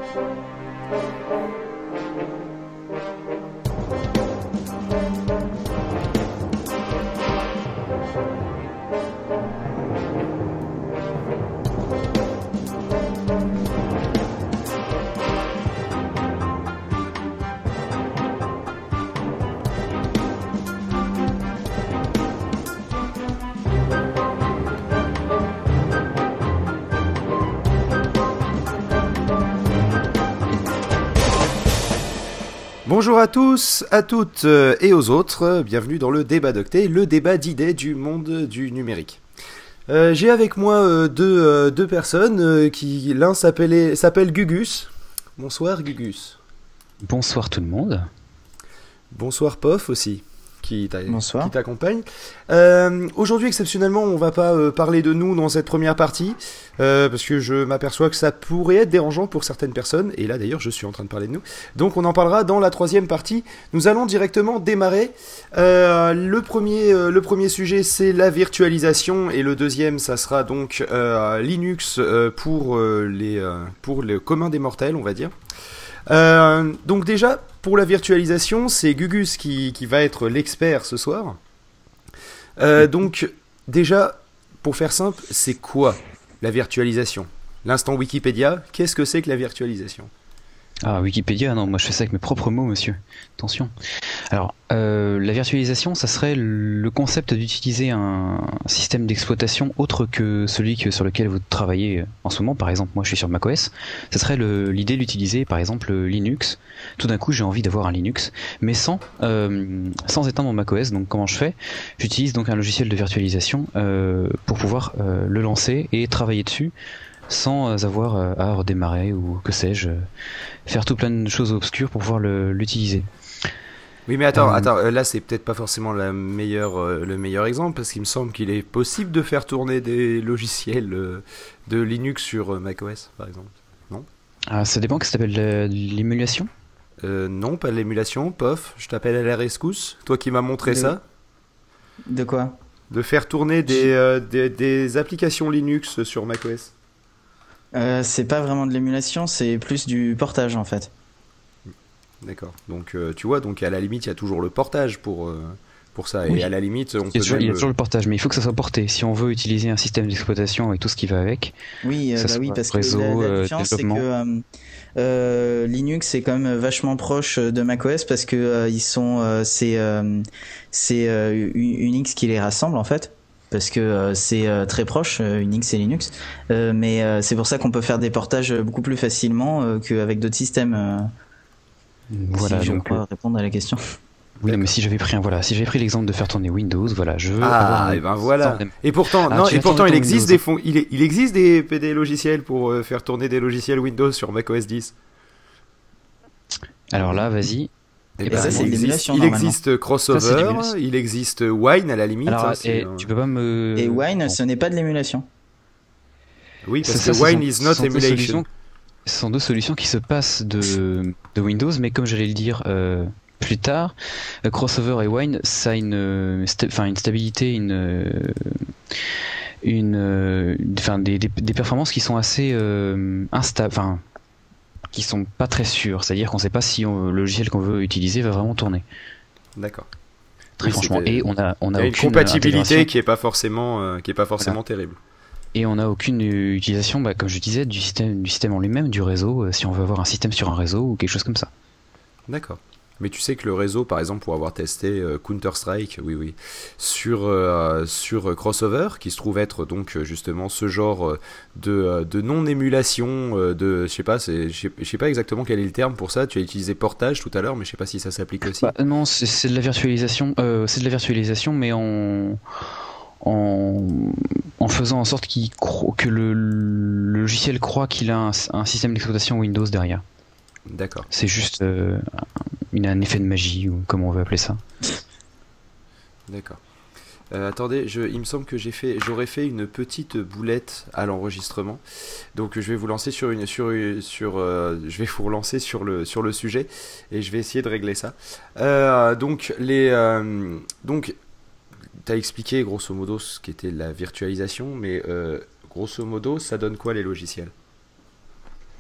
Bonjour à tous, à toutes et aux autres, bienvenue dans le débat d'Octet, le débat d'idées du monde du numérique. J'ai avec moi deux personnes, l'un s'appelle Gugus. Bonsoir Gugus. Bonsoir tout le monde. Bonsoir Pof aussi, qui t'accompagne. Aujourd'hui exceptionnellement on va pas parler de nous dans cette première partie, parce que je m'aperçois que ça pourrait être dérangeant pour certaines personnes, et là d'ailleurs je suis en train de parler de nous, donc on en parlera dans la troisième partie. Nous allons directement démarrer. Le premier sujet c'est la virtualisation, et le deuxième ça sera donc Linux pour le commun des mortels, on va dire. Donc déjà, pour la virtualisation, c'est Gugus qui va être l'expert ce soir. Donc déjà, pour faire simple, c'est quoi la virtualisation ? L'instant Wikipédia, qu'est-ce que c'est que la virtualisation ? Ah, Wikipédia, non, moi je fais ça avec mes propres mots, monsieur. Attention. Alors, la virtualisation, ça serait le concept d'utiliser un système d'exploitation autre que celui sur lequel vous travaillez en ce moment. Par exemple, moi je suis sur macOS. Ça serait l'idée d'utiliser, par exemple, Linux. Tout d'un coup, j'ai envie d'avoir un Linux, mais sans éteindre mon macOS. Donc, comment je fais ? J'utilise donc un logiciel de virtualisation pour pouvoir le lancer et travailler dessus, sans avoir à redémarrer ou que sais-je, faire tout plein de choses obscures pour pouvoir l'utiliser. Oui, mais attends, là c'est peut-être pas forcément le meilleur exemple, parce qu'il me semble qu'il est possible de faire tourner des logiciels de Linux sur macOS, par exemple. Non ? Ah, ça dépend, que ça s'appelle l'émulation ? Non, pas l'émulation, Pof, je t'appelle à la rescousse, toi qui m'as montré ça. De quoi ? De faire tourner des applications Linux sur macOS. C'est pas vraiment de l'émulation, c'est plus du portage en fait. D'accord. Donc tu vois, donc à la limite il y a toujours le portage pour ça, oui. Et à la limite on peut il y a toujours le portage, mais il faut que ça soit porté. Si on veut utiliser un système d'exploitation avec tout ce qui va avec, oui, parce réseau, que la différence c'est que Linux est quand même vachement proche de macOS parce que c'est Unix qui les rassemble en fait. Parce que c'est très proche, Unix et Linux, mais c'est pour ça qu'on peut faire des portages beaucoup plus facilement qu'avec d'autres systèmes. Voilà, si je donc crois répondre à la question. Oui, non, mais si j'avais pris l'exemple de faire tourner Windows, voilà, je veux et ben voilà. Et pourtant, il existe il existe des logiciels pour faire tourner des logiciels Windows sur macOS 10. Alors là, vas-y. Et ça, c'est l'émulation. Il existe Crossover, il existe Wine à la limite. Alors, tu peux pas me. Et Wine, ce n'est pas de l'émulation. Oui, parce que Wine is not emulation. Ce sont deux solutions qui se passent de Windows, mais comme j'allais le dire plus tard, Crossover et Wine, ça a une stabilité, des performances qui sont assez instables, qui sont pas très sûres. C'est-à-dire qu'on ne sait pas si le logiciel qu'on veut utiliser va vraiment tourner. D'accord. Très franchement, et on a une compatibilité qui est pas forcément terrible. Et on n'a aucune utilisation, comme je disais, du système en lui-même, du réseau, si on veut avoir un système sur un réseau ou quelque chose comme ça. D'accord. Mais tu sais que le réseau, par exemple, pour avoir testé Counter-Strike, sur Crossover, qui se trouve être donc justement ce genre de non-émulation, je sais pas exactement quel est le terme pour ça. Tu as utilisé portage tout à l'heure, mais je sais pas si ça s'applique aussi. Non, c'est de la virtualisation. C'est de la virtualisation, mais en faisant en sorte que le logiciel croit qu'il a un système d'exploitation Windows derrière. D'accord. C'est juste un effet de magie, ou comment on veut appeler ça. D'accord. Attendez, il me semble que j'aurais fait une petite boulette à l'enregistrement. Donc je vais vous lancer je vais vous relancer sur le sujet et je vais essayer de régler ça. Donc t'as expliqué grosso modo ce qu'était la virtualisation, mais grosso modo ça donne quoi les logiciels ?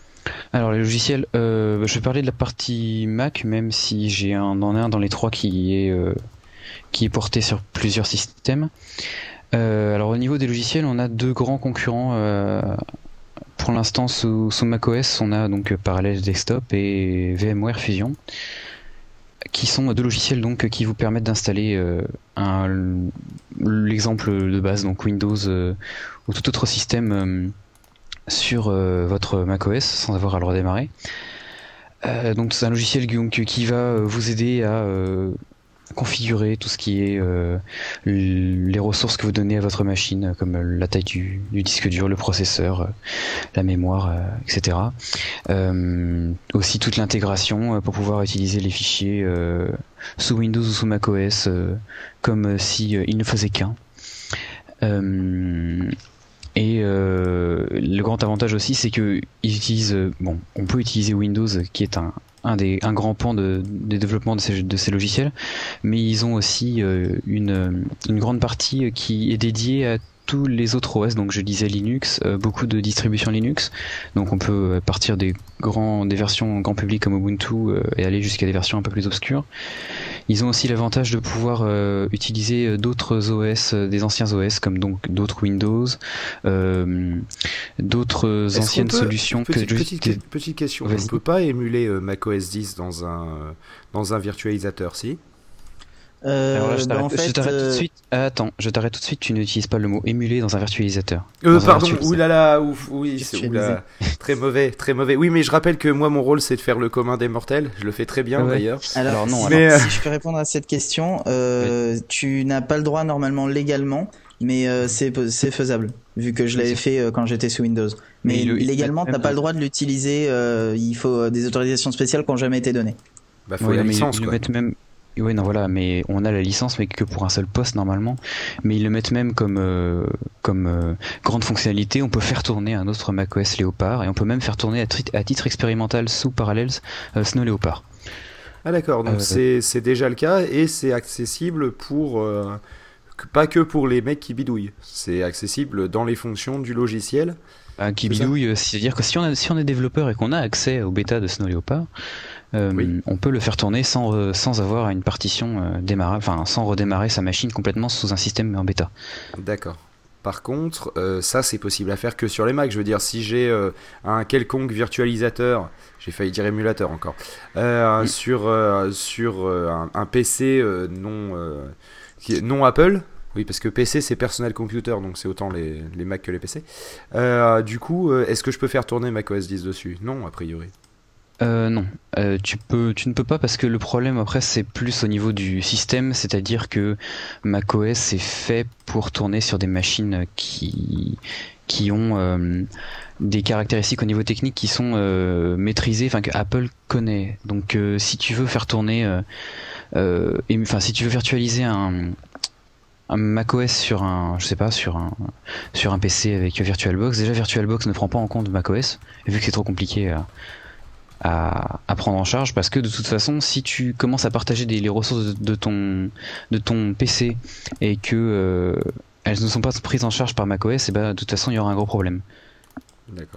Alors les logiciels, je vais parler de la partie Mac, même si en ai un dans les trois qui est porté sur plusieurs systèmes. Alors au niveau des logiciels, on a deux grands concurrents. Pour l'instant, sous macOS, on a donc Parallels Desktop et VMware Fusion, qui sont deux logiciels donc qui vous permettent d'installer l'exemple de base, donc Windows ou tout autre système sur votre macOS sans avoir à le redémarrer. Donc c'est un logiciel qui va vous aider à configurer tout ce qui est les ressources que vous donnez à votre machine, comme la taille du disque dur, le processeur, la mémoire, etc. Aussi toute l'intégration pour pouvoir utiliser les fichiers sous Windows ou sous macOS comme si il ne faisait qu'un. Et le grand avantage aussi, c'est que on peut utiliser Windows, qui est un grand pan des développements de ces logiciels, mais ils ont aussi une grande partie qui est dédiée à tous les autres OS. Donc je disais Linux, beaucoup de distributions Linux, donc on peut partir des versions grand public comme Ubuntu et aller jusqu'à des versions un peu plus obscures. Ils ont aussi l'avantage de pouvoir utiliser d'autres OS, des anciens OS, comme donc d'autres Windows, d'autres anciennes solutions. Petite question, on ne peut pas émuler macOS 10 dans un virtualisateur, si? Alors là, je t'arrête tout de suite. Attends, je t'arrête tout de suite. Tu n'utilises pas le mot émuler dans un virtualisateur. Pardon, oulala, oui, c'est oulala. Très mauvais, très mauvais. Oui, mais je rappelle que moi, mon rôle, c'est de faire le commun des mortels. Je le fais très bien, d'ailleurs. Alors non, si je peux répondre à cette question, tu n'as pas le droit normalement légalement, mais c'est faisable, vu que je l'avais fait quand j'étais sous Windows. Mais légalement, t'as pas le droit de l'utiliser. Il faut des autorisations spéciales qui n'ont jamais été données. Bah, faut la licence, quoi. Oui, non, voilà, mais on a la licence, mais que pour un seul poste normalement. Mais ils le mettent même comme grande fonctionnalité. On peut faire tourner un autre macOS Leopard, et on peut même faire tourner à titre expérimental sous Parallels Snow Leopard. Ah d'accord, donc c'est déjà le cas, et c'est accessible pas que pour les mecs qui bidouillent. C'est accessible dans les fonctions du logiciel. Qui bidouille, c'est-à-dire que si on est développeur et qu'on a accès au bêta de Snow Leopard, on peut le faire tourner sans avoir une partition sans redémarrer sa machine complètement sous un système en bêta. D'accord. Par contre, ça c'est possible à faire que sur les Mac. Je veux dire, si j'ai un quelconque virtualisateur, j'ai failli dire émulateur encore, sur un PC non Apple. Oui, parce que PC c'est Personal Computer, donc c'est autant les Mac que les PC. Du coup, est-ce que je peux faire tourner macOS 10 dessus? Non, a priori. Non, tu ne peux pas, parce que le problème après c'est plus au niveau du système, c'est-à-dire que macOS est fait pour tourner sur des machines qui ont des caractéristiques au niveau technique qui sont maîtrisées, que Apple connaît. Donc si tu veux faire tourner, si tu veux virtualiser un macOS sur un PC avec VirtualBox, déjà VirtualBox ne prend pas en compte macOS, vu que c'est trop compliqué à prendre en charge, parce que de toute façon, si tu commences à partager les ressources de ton PC et que elles ne sont pas prises en charge par macOS, de toute façon il y aura un gros problème. D'accord.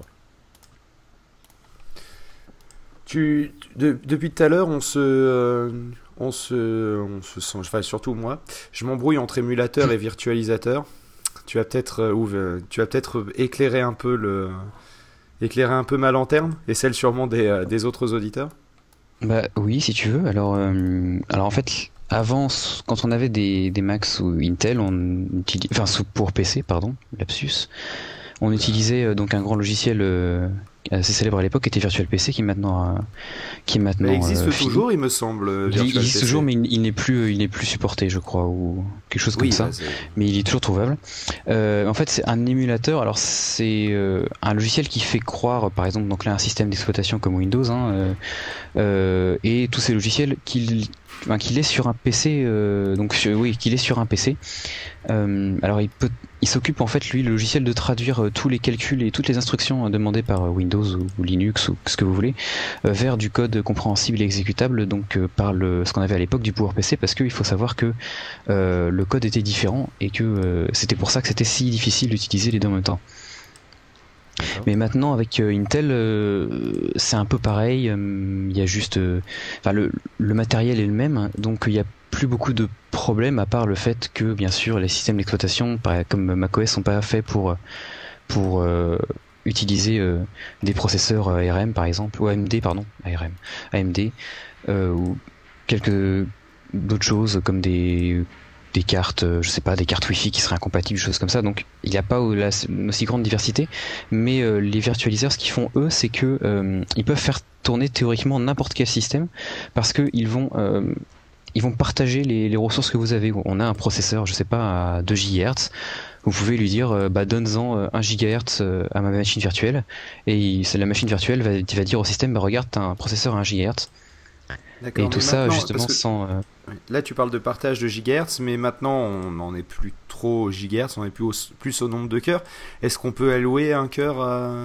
Depuis tout à l'heure, on se sent, enfin, surtout moi, je m'embrouille entre émulateur et virtualisateur. Tu vas peut-être éclairer un peu ma lanterne et celle sûrement des autres auditeurs. Oui, si tu veux. Alors en fait, avant, quand on avait des Macs sous Intel, pour PC, pardon, lapsus, on utilisait donc un grand logiciel assez célèbre à l'époque, qui était VirtualPC, qui maintenant existe toujours, il me semble. Il existe toujours, mais il n'est plus supporté, je crois, ou quelque chose comme ça. Mais il est toujours trouvable. En fait, c'est un émulateur. Alors c'est un logiciel qui fait croire, par exemple, donc là un système d'exploitation comme Windows, et tous ces logiciels qu'il est sur un PC, qu'il est sur un PC. Alors il s'occupe en fait, lui, le logiciel, de traduire tous les calculs et toutes les instructions demandées par Windows ou Linux ou ce que vous voulez vers du code compréhensible et exécutable, donc par ce qu'on avait à l'époque du PowerPC, parce qu'il faut savoir que le code était différent et que c'était pour ça que c'était si difficile d'utiliser les deux en même temps. Mais maintenant avec Intel, c'est un peu pareil. Il y a juste, le matériel est le même, donc il y a plus beaucoup de problèmes à part le fait que bien sûr les systèmes d'exploitation, comme macOS, sont pas faits pour utiliser des processeurs ARM par exemple, ou AMD pardon, AMD, ou quelques d'autres choses comme des cartes, je sais pas, des cartes Wi-Fi qui seraient incompatibles, choses comme ça. Donc il n'y a pas une aussi grande diversité, mais les virtualiseurs, ce qu'ils font eux, c'est que ils peuvent faire tourner théoriquement n'importe quel système, parce que ils vont partager les ressources que vous avez. On a un processeur, je sais pas, à 2 GHz. Vous pouvez lui dire, donne-en 1 GHz à ma machine virtuelle, et la machine virtuelle va dire au système, regarde, t'as un processeur à 1 GHz. D'accord, et tout ça justement sans... Là tu parles de partage de gigahertz, mais maintenant on n'en est plus trop au gigahertz, on est plus au nombre de cœurs. Est-ce qu'on peut allouer un cœur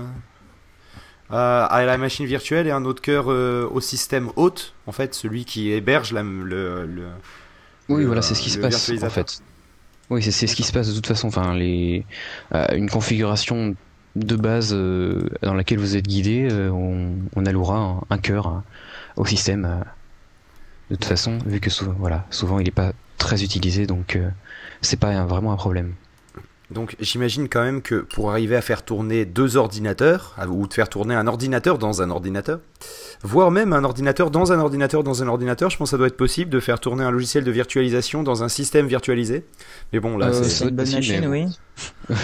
à la machine virtuelle et un autre cœur au système hôte, en fait, celui qui héberge voilà, c'est ce qui se passe en fait. Oui, c'est ce qui se passe de toute façon. Enfin, une configuration de base dans laquelle vous êtes guidé, on allouera un cœur au système. De toute façon, vu que souvent il n'est pas très utilisé, donc c'est pas vraiment un problème. Donc j'imagine quand même que pour arriver à faire tourner 2 ordinateurs, ou de faire tourner un ordinateur dans un ordinateur, voire même un ordinateur dans un ordinateur dans un ordinateur, je pense que ça doit être possible de faire tourner un logiciel de virtualisation dans un système virtualisé. Mais bon, là c'est une bonne machine, oui. Pardon ?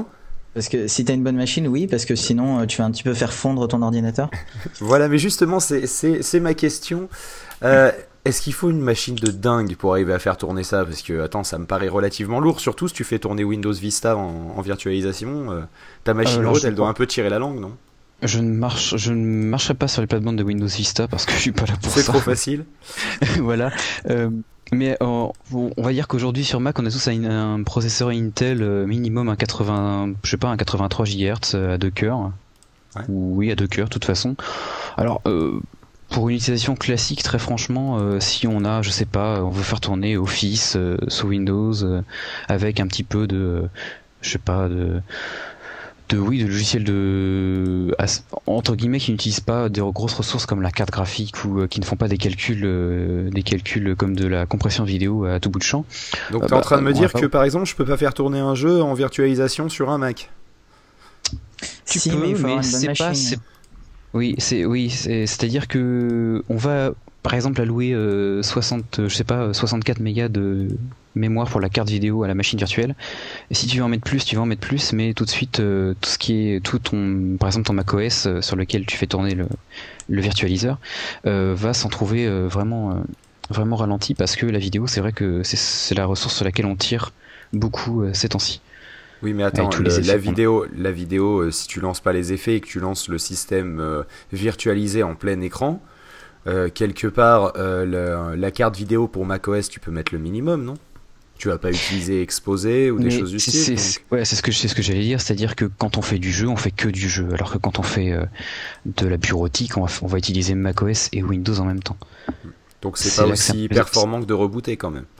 Parce que si t'as une bonne machine, oui, parce que sinon tu vas un petit peu faire fondre ton ordinateur. Voilà, mais justement, c'est ma question. Est-ce qu'il faut une machine de dingue pour arriver à faire tourner ça ? Parce que, attends, ça me paraît relativement lourd, surtout si tu fais tourner Windows Vista en virtualisation. Ta machine haute, elle doit un peu tirer la langue, non ? Je ne marcherai pas sur les plates-bandes de Windows Vista parce que je suis pas là pour ça. C'est trop facile. Voilà. Mais on va dire qu'aujourd'hui sur Mac, on a tous un processeur Intel minimum un 83 GHz à 2 cœurs. Ouais. Oui, à 2 cœurs, de toute façon. Alors, pour une utilisation classique, très franchement, si on a, je sais pas, on veut faire tourner Office sous Windows avec un petit peu de, je sais pas, de logiciels entre guillemets qui n'utilisent pas des grosses ressources comme la carte graphique ou qui ne font pas des calculs comme de la compression vidéo à tout bout de champ. Donc t'es en train de me dire que par exemple je peux pas faire tourner un jeu en virtualisation sur un Mac ? Tu peux, mais il faut avoir une bonne machine. C'est-à-dire que on va par exemple allouer 64 mégas de mémoire pour la carte vidéo à la machine virtuelle. Et si tu veux en mettre plus, tu vas en mettre plus, mais tout de suite par exemple ton macOS sur lequel tu fais tourner le virtualiseur va s'en trouver vraiment ralenti, parce que la vidéo, c'est vrai que c'est la ressource sur laquelle on tire beaucoup ces temps-ci. Oui, mais attends, la vidéo, si tu lances pas les effets et que tu lances le système virtualisé en plein écran, quelque part, la carte vidéo pour macOS, tu peux mettre le minimum, non ? Tu vas pas utiliser exposé ou des choses du style. C'est ce que j'allais dire, c'est-à-dire que quand on fait du jeu, on fait que du jeu, alors que quand on fait de la bureautique, on va utiliser macOS et Windows en même temps. Donc c'est pas aussi performant que de rebooter quand même.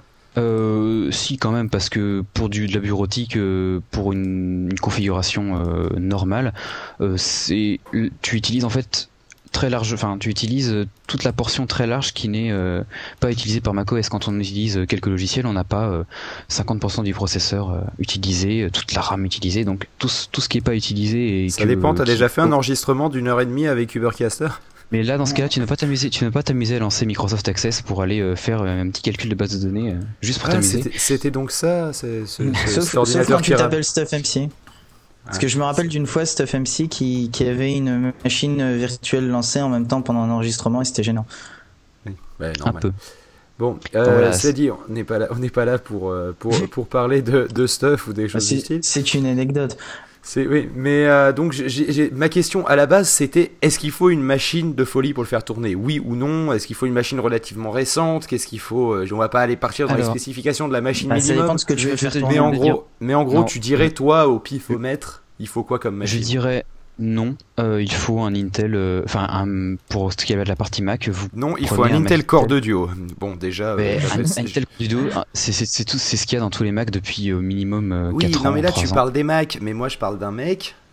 Si, quand même, parce que pour de la bureautique, pour une configuration normale, tu utilises en fait très large, enfin tu utilises toute la portion très large qui n'est pas utilisée par macOS. Quand on utilise quelques logiciels, on n'a pas 50% du processeur utilisé, toute la RAM utilisée, donc tout ce qui n'est pas utilisé. Ça dépend, t'as déjà fait un enregistrement d'1h30 avec Ubercaster ? Mais là, dans ce cas-là, tu ne vas pas t'amuser à lancer Microsoft Access pour aller faire un petit calcul de base de données juste pour t'amuser. C'était donc ça, sauf quand tu t'appelles StuffMC. Parce que je me rappelle d'une fois StuffMC qui avait une machine virtuelle lancée en même temps pendant un enregistrement et c'était gênant. Oui, normal. Un peu. Bon, voilà, c'est dit, on n'est pas là pour parler de stuff ou des choses du style. C'est une anecdote. Oui, mais donc ma question à la base c'était, est-ce qu'il faut une machine de folie pour le faire tourner ? Oui ou non ? Est-ce qu'il faut une machine relativement récente ? Qu'est-ce qu'il faut ? On va pas aller partir dans les spécifications de la machine minimum. Ça dépend de ce que tu veux faire tourner. Mais en gros, tu dirais toi au pifomètre, il faut quoi comme machine ? Je dirais non, il faut un Intel, pour ce qui est de la partie Mac. Non, il faut un Intel Core 2 Duo. Bon, déjà. Un Intel Core 2 Duo, c'est ce qu'il y a dans tous les Macs depuis au minimum 4 ans. Oui, non, mais là tu ans. parles des Macs, mais moi je parle d'un mec.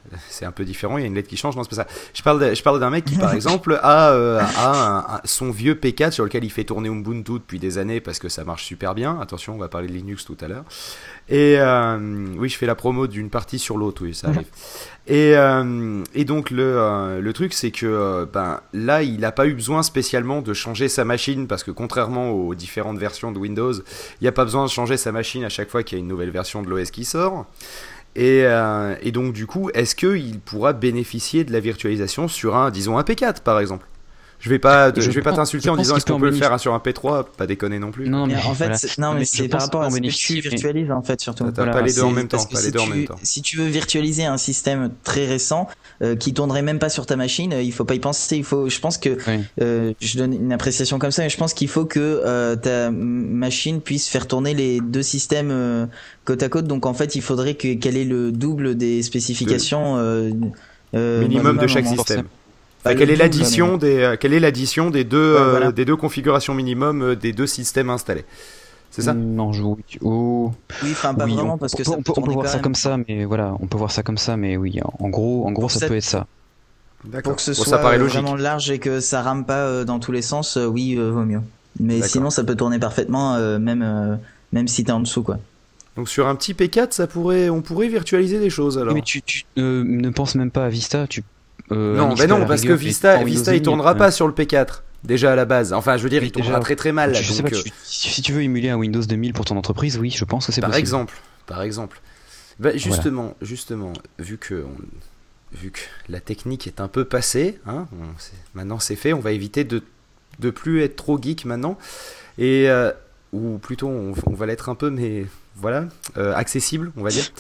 c'est un peu différent, il y a une lettre qui change, non c'est pas ça. Je parle d'un mec qui par exemple a son vieux P4 sur lequel il fait tourner Ubuntu depuis des années parce que ça marche super bien. Attention, on va parler de Linux tout à l'heure. Et oui, je fais la promo d'une partie sur l'autre, oui, ça arrive. Et donc le truc c'est que là il n'a pas eu besoin spécialement de changer sa machine parce que contrairement aux différentes versions de Windows, il n'y a pas besoin de changer sa machine à chaque fois qu'il y a une nouvelle version de l'OS qui sort. Et donc du coup, est-ce qu'il pourra bénéficier de la virtualisation sur un P4 par exemple ? Je vais pas t'insulter en disant est-ce qu'on peut le faire sur un P3, pas déconner non plus. Non, mais en fait, c'est par rapport à ce que tu virtualises en fait surtout. T'as pas les deux en même temps. Si tu veux virtualiser un système très récent qui tournerait même pas sur ta machine, il faut pas y penser. Je pense que je donne une appréciation comme ça, mais je pense qu'il faut que ta machine puisse faire tourner les deux systèmes côte à côte. Donc en fait, il faudrait qu'elle ait le double des spécifications minimum de chaque système. Quelle est l'addition des deux configurations minimum des deux systèmes installés? C'est ça? Non, oui, enfin pas vraiment parce que on peut voir ça comme ça, mais voilà, on peut voir ça comme ça, mais oui, en gros, ça peut être ça. D'accord. Pour que ce soit vraiment large et que ça rame pas dans tous les sens, oui, vaut mieux. Mais sinon, ça peut tourner parfaitement, même si t'es en dessous, quoi. Donc sur un petit P4, on pourrait virtualiser des choses alors. Mais tu ne penses même pas à Vista, non, parce que Vista il tournera pas sur le P4 déjà à la base. Enfin, je veux dire, il tournera très très mal. Je sais pas, si tu veux émuler un Windows 2000 pour ton entreprise, oui, je pense que c'est possible. Par exemple. Justement, vu que la technique est un peu passée, hein, maintenant c'est fait, on va éviter de plus être trop geek maintenant, et ou plutôt on va l'être un peu, mais voilà, accessible, on va dire.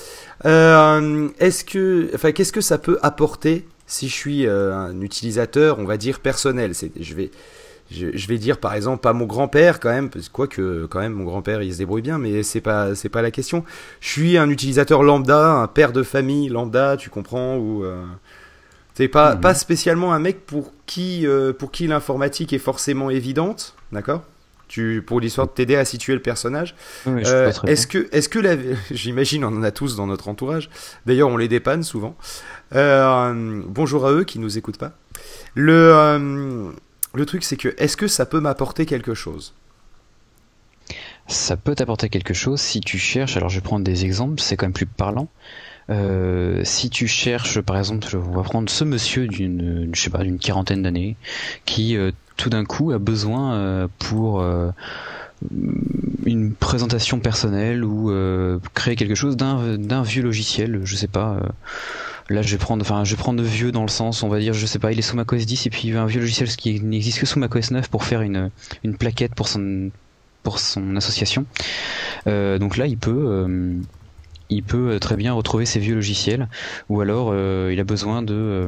Qu'est-ce que ça peut apporter si je suis un utilisateur, on va dire personnel? Je vais dire par exemple à mon grand-père quand même, quoique quand même mon grand-père il se débrouille bien, mais c'est pas la question. Je suis un utilisateur lambda, un père de famille lambda, tu comprends, ou c'est pas spécialement un mec pour qui l'informatique est forcément évidente, d'accord? Pour l'histoire de t'aider à situer le personnage. Oui, est-ce que j'imagine on en a tous dans notre entourage. D'ailleurs, on les dépanne souvent. Bonjour à eux qui nous écoutent pas. Le truc, c'est que est-ce que ça peut m'apporter quelque chose? Ça peut t'apporter quelque chose si tu cherches. Alors, je vais prendre des exemples. C'est quand même plus parlant. Si tu cherches, par exemple, on va prendre ce monsieur d'une quarantaine d'années qui tout d'un coup a besoin pour une présentation personnelle ou créer quelque chose d'un vieux logiciel, je sais pas. Là, je vais prendre vieux dans le sens, on va dire, je sais pas, il est sous macOS 10 et puis il veut un vieux logiciel qui n'existe que sous macOS 9 pour faire une plaquette pour son association. Donc là, il peut très bien retrouver ses vieux logiciels, ou alors il a besoin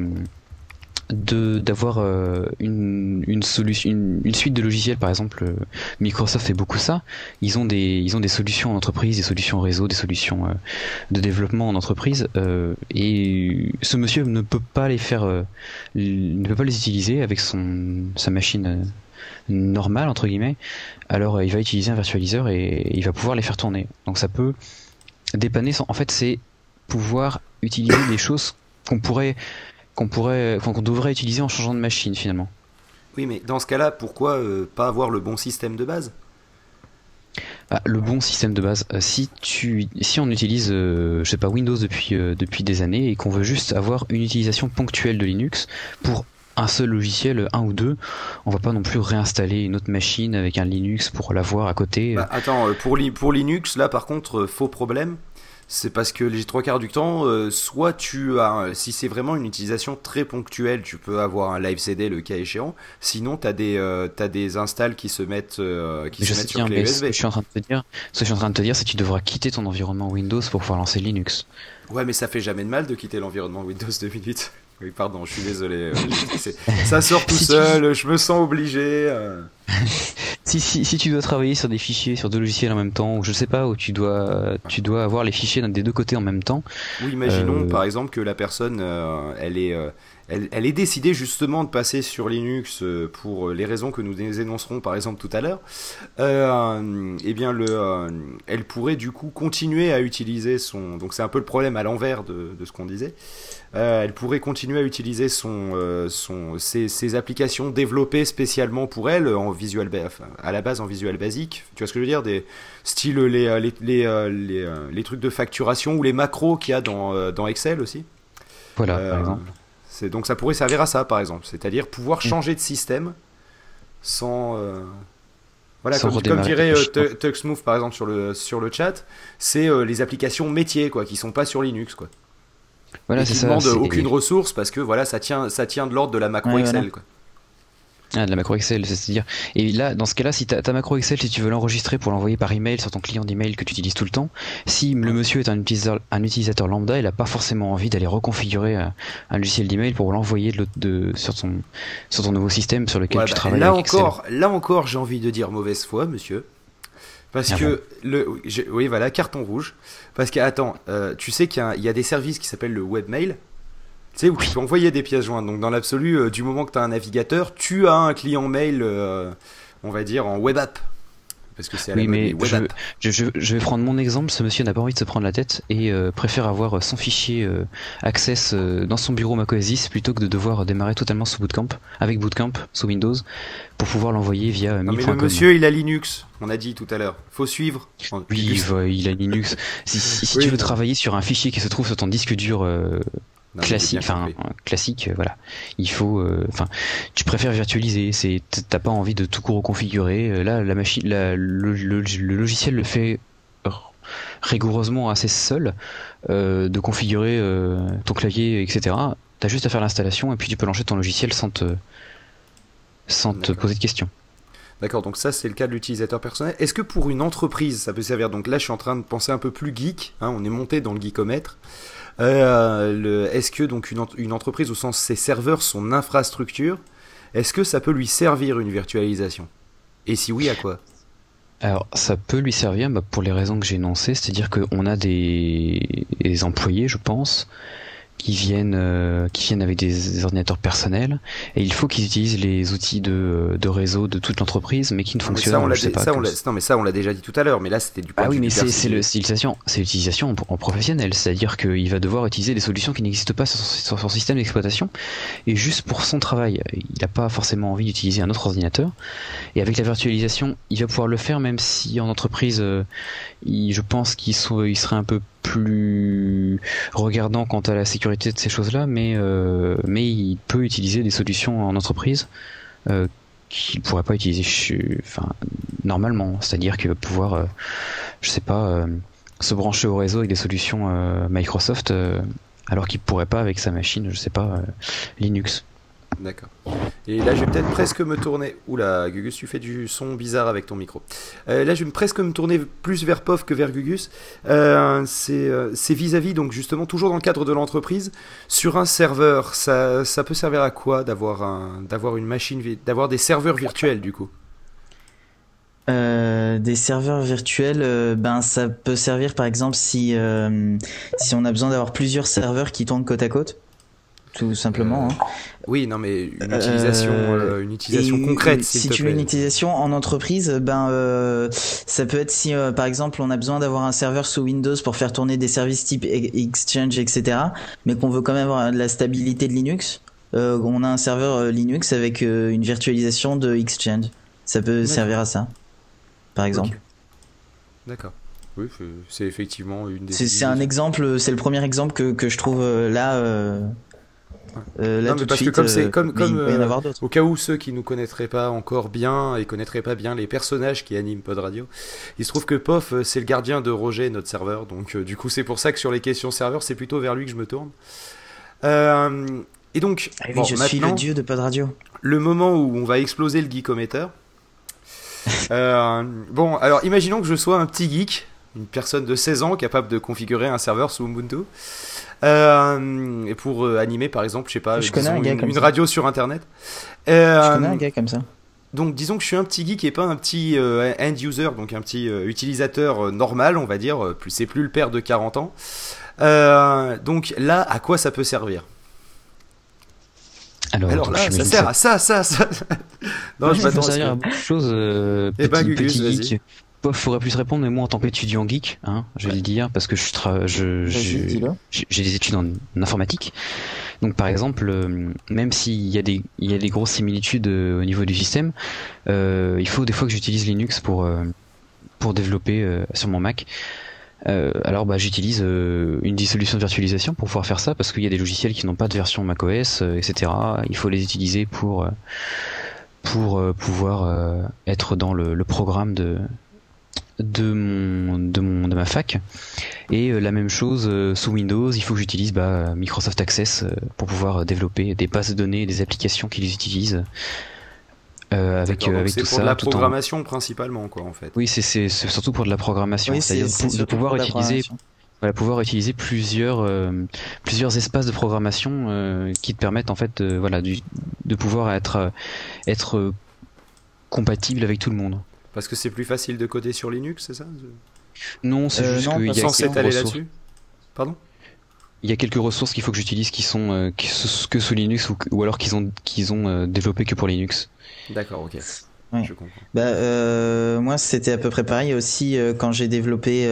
d'avoir une solution, une suite de logiciels. Par exemple, Microsoft fait beaucoup ça. Ils ont des solutions en entreprise, des solutions réseau, des solutions de développement en entreprise, et ce monsieur ne peut pas les utiliser avec sa machine normale entre guillemets. Alors il va utiliser un virtualiseur et il va pouvoir les faire tourner. Donc ça peut dépanner. En fait, c'est pouvoir utiliser des choses qu'on devrait utiliser en changeant de machine finalement. Oui, mais dans ce cas-là, pourquoi pas avoir le bon système de base? Le bon système de base, si on utilise je sais pas, Windows depuis des années et qu'on veut juste avoir une utilisation ponctuelle de Linux pour un seul logiciel, un ou deux, on va pas non plus réinstaller une autre machine avec un Linux pour l'avoir à côté. Attends, pour Linux, là par contre, faux problème. C'est parce que les trois quarts du temps, soit si c'est vraiment une utilisation très ponctuelle, tu peux avoir un live CD le cas échéant. Sinon, t'as des installs qui se mettent sur clé USB. Ce que je suis en train de te dire, c'est que tu devras quitter ton environnement Windows pour pouvoir lancer Linux. Ouais, mais ça fait jamais de mal de quitter l'environnement Windows 2008. Oui, pardon, je suis désolé. Ça sort tout seul, je me sens obligé. Si tu dois travailler sur des fichiers, sur deux logiciels en même temps, ou je sais pas, où tu dois avoir les fichiers des deux côtés en même temps. Oui, imaginons par exemple que la personne, elle elle est décidée justement de passer sur Linux pour les raisons que nous énoncerons par exemple tout à l'heure, eh bien elle pourrait du coup continuer à utiliser son... Donc c'est un peu le problème à l'envers de ce qu'on disait. Elle pourrait continuer à utiliser ses applications développées spécialement pour elle à la base en Visual Basic. Tu vois ce que je veux dire, des styles les trucs de facturation ou les macros qu'il y a dans Excel aussi. Voilà, par exemple. Donc ça pourrait servir à ça, par exemple. C'est-à-dire pouvoir changer de système sans... Voilà, comme dirait TuxMove, par exemple, sur le chat, c'est les applications métiers, quoi, qui sont pas sur Linux, quoi. Voilà, et qui ne demandent aucune ressource, parce que voilà, ça tient de l'ordre de la macro Excel, voilà. Quoi. Ah, de la macro Excel, c'est-à-dire. Et là, dans ce cas-là, si ta macro Excel, si tu veux l'enregistrer pour l'envoyer par email sur ton client d'email que tu utilises tout le temps, si le monsieur est un utilisateur lambda, il n'a pas forcément envie d'aller reconfigurer un logiciel d'email pour l'envoyer sur ton nouveau système sur lequel tu travailles avec Excel. Là encore, j'ai envie de dire mauvaise foi, monsieur. Parce que oui, voilà, carton rouge. Parce que attends, tu sais qu'il y a des services qui s'appellent le webmail. Tu sais, où tu peux envoyer des pièces jointes. Donc dans l'absolu, du moment que tu as un navigateur, tu as un client mail, on va dire en web app. Parce que c'est à la mode des web apps. Je vais prendre mon exemple. Ce monsieur n'a pas envie de se prendre la tête et préfère avoir son fichier Access dans son bureau Mac OS X plutôt que de devoir démarrer totalement sous avec Bootcamp sous Windows pour pouvoir l'envoyer via Non mais le monsieur il a Linux, on a dit tout à l'heure. Faut suivre. Oui, il a Linux. Si tu veux travailler sur un fichier qui se trouve sur ton disque dur classique, voilà. Il faut, tu préfères virtualiser. T'as pas envie de tout reconfigurer. Là, la machine, le logiciel le fait rigoureusement assez seul, de configurer ton clavier, etc. T'as juste à faire l'installation et puis tu peux lancer ton logiciel sans te poser de questions. D'accord, donc ça c'est le cas de l'utilisateur personnel. Est-ce que pour une entreprise ça peut servir? Donc là je suis en train de penser un peu plus geek, hein, on est monté dans le geekomètre. Est-ce que donc une entreprise au sens ses serveurs, son infrastructure, est-ce que ça peut lui servir une virtualisation? Et si oui, à quoi? Alors ça peut lui servir pour les raisons que j'ai énoncées, c'est-à-dire qu'on a des employés, je pense, qui viennent avec des ordinateurs personnels et il faut qu'ils utilisent les outils de réseau de toute l'entreprise mais qui ne fonctionnent pas. Non mais ça on l'a déjà dit tout à l'heure, mais là c'était du point de vue. Ah oui, mais c'est l'utilisation en professionnel, c'est-à-dire qu'il va devoir utiliser des solutions qui n'existent pas sur son système d'exploitation et juste pour son travail, il n'a pas forcément envie d'utiliser un autre ordinateur et avec la virtualisation, il va pouvoir le faire même si en entreprise, je pense qu'il serait un peu plus regardant quant à la sécurité de ces choses-là, mais il peut utiliser des solutions en entreprise qu'il ne pourrait pas utiliser normalement. C'est-à-dire qu'il va pouvoir, se brancher au réseau avec des solutions Microsoft, alors qu'il ne pourrait pas avec sa machine, Linux. D'accord. Et là, je vais peut-être presque me tourner... Oula, Gugus, tu fais du son bizarre avec ton micro. Là, je vais presque me tourner plus vers POF que vers Gugus. C'est vis-à-vis, donc justement, toujours dans le cadre de l'entreprise, sur un serveur, ça peut servir à quoi d'avoir une machine, d'avoir des serveurs virtuels, du coup? Des serveurs virtuels, ça peut servir, par exemple, si on a besoin d'avoir plusieurs serveurs qui tournent côte à côte. Tout simplement. Oui, non, mais une utilisation concrète. Si tu veux une utilisation en entreprise, ça peut être si, par exemple, on a besoin d'avoir un serveur sous Windows pour faire tourner des services type Exchange, etc., mais qu'on veut quand même avoir de la stabilité de Linux. On a un serveur Linux avec une virtualisation de Exchange. Ça peut servir à ça, par exemple. Okay. D'accord. Oui, c'est effectivement une des. C'est un exemple. C'est le premier exemple que je trouve là. Là, tout de suite, comme au cas où ceux qui nous connaîtraient pas encore bien et connaîtraient pas bien les personnages qui animent Pod Radio, il se trouve que Pof c'est le gardien de Roger, notre serveur, donc du coup c'est pour ça que sur les questions serveurs c'est plutôt vers lui que je me tourne. Et donc je suis le dieu de Pod Radio. Le moment où on va exploser le geekomètre. Alors imaginons que je sois un petit geek, une personne de 16 ans capable de configurer un serveur sous Ubuntu. Et pour animer par exemple, une radio sur internet. Je connais un gars comme ça. Donc disons que je suis un petit geek et pas un petit end user, donc un petit utilisateur normal, on va dire, c'est plus le père de 40 ans. Donc là, à quoi ça peut servir? Alors là, ça sert à ça. Non, je m'attends à servir à beaucoup de choses. Petit geek. Pof aurait pu se répondre, mais moi en tant qu'étudiant geek, je vais le dire, parce que j'ai des études en informatique. Donc par exemple, même s'il y a des grosses similitudes au niveau du système, il faut des fois que j'utilise Linux pour développer sur mon Mac. Alors j'utilise une dissolution de virtualisation pour pouvoir faire ça, parce qu'il y a des logiciels qui n'ont pas de version macOS, etc. Il faut les utiliser pour pouvoir être dans le programme de ma fac. Et la même chose sous Windows, il faut que j'utilise Microsoft Access pour pouvoir développer des bases de données et des applications qui les utilisent. Avec tout ça. C'est pour de la programmation principalement, quoi, en fait. Oui, c'est surtout pour de la programmation. Oui, c'est-à-dire de pouvoir pouvoir utiliser plusieurs espaces de programmation qui te permettent en fait de pouvoir être compatible avec tout le monde. Parce que c'est plus facile de coder sur Linux, c'est ça? Non, c'est juste qu'il y a sans s'étaler là-dessus. Pardon? Il y a quelques ressources qu'il faut que j'utilise qui sont que sous Linux ou alors qu'ils ont développé que pour Linux. D'accord, ok. Ouais. Je comprends. Moi, c'était à peu près pareil aussi quand j'ai développé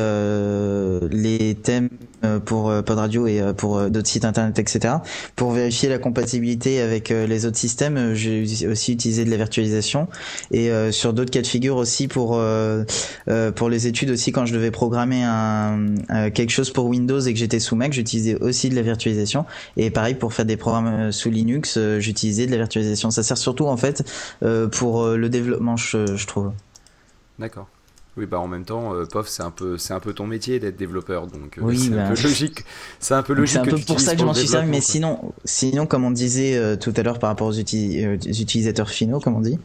les thèmes pour Pod Radio et pour d'autres sites internet, etc. Pour vérifier la compatibilité avec les autres systèmes, j'ai aussi utilisé de la virtualisation. Et sur d'autres cas de figure aussi pour les études aussi, quand je devais programmer quelque chose pour Windows et que j'étais sous Mac, j'utilisais aussi de la virtualisation. Et pareil pour faire des programmes sous Linux, j'utilisais de la virtualisation. Ça sert surtout en fait pour le développement, je trouve. D'accord. Oui, en même temps, POF, c'est un peu ton métier d'être développeur, donc oui, c'est un peu logique. C'est un peu logique. C'est un peu pour ça que je m'en suis servi, mais sinon, comme on disait tout à l'heure par rapport aux utilisateurs finaux, comme on dit,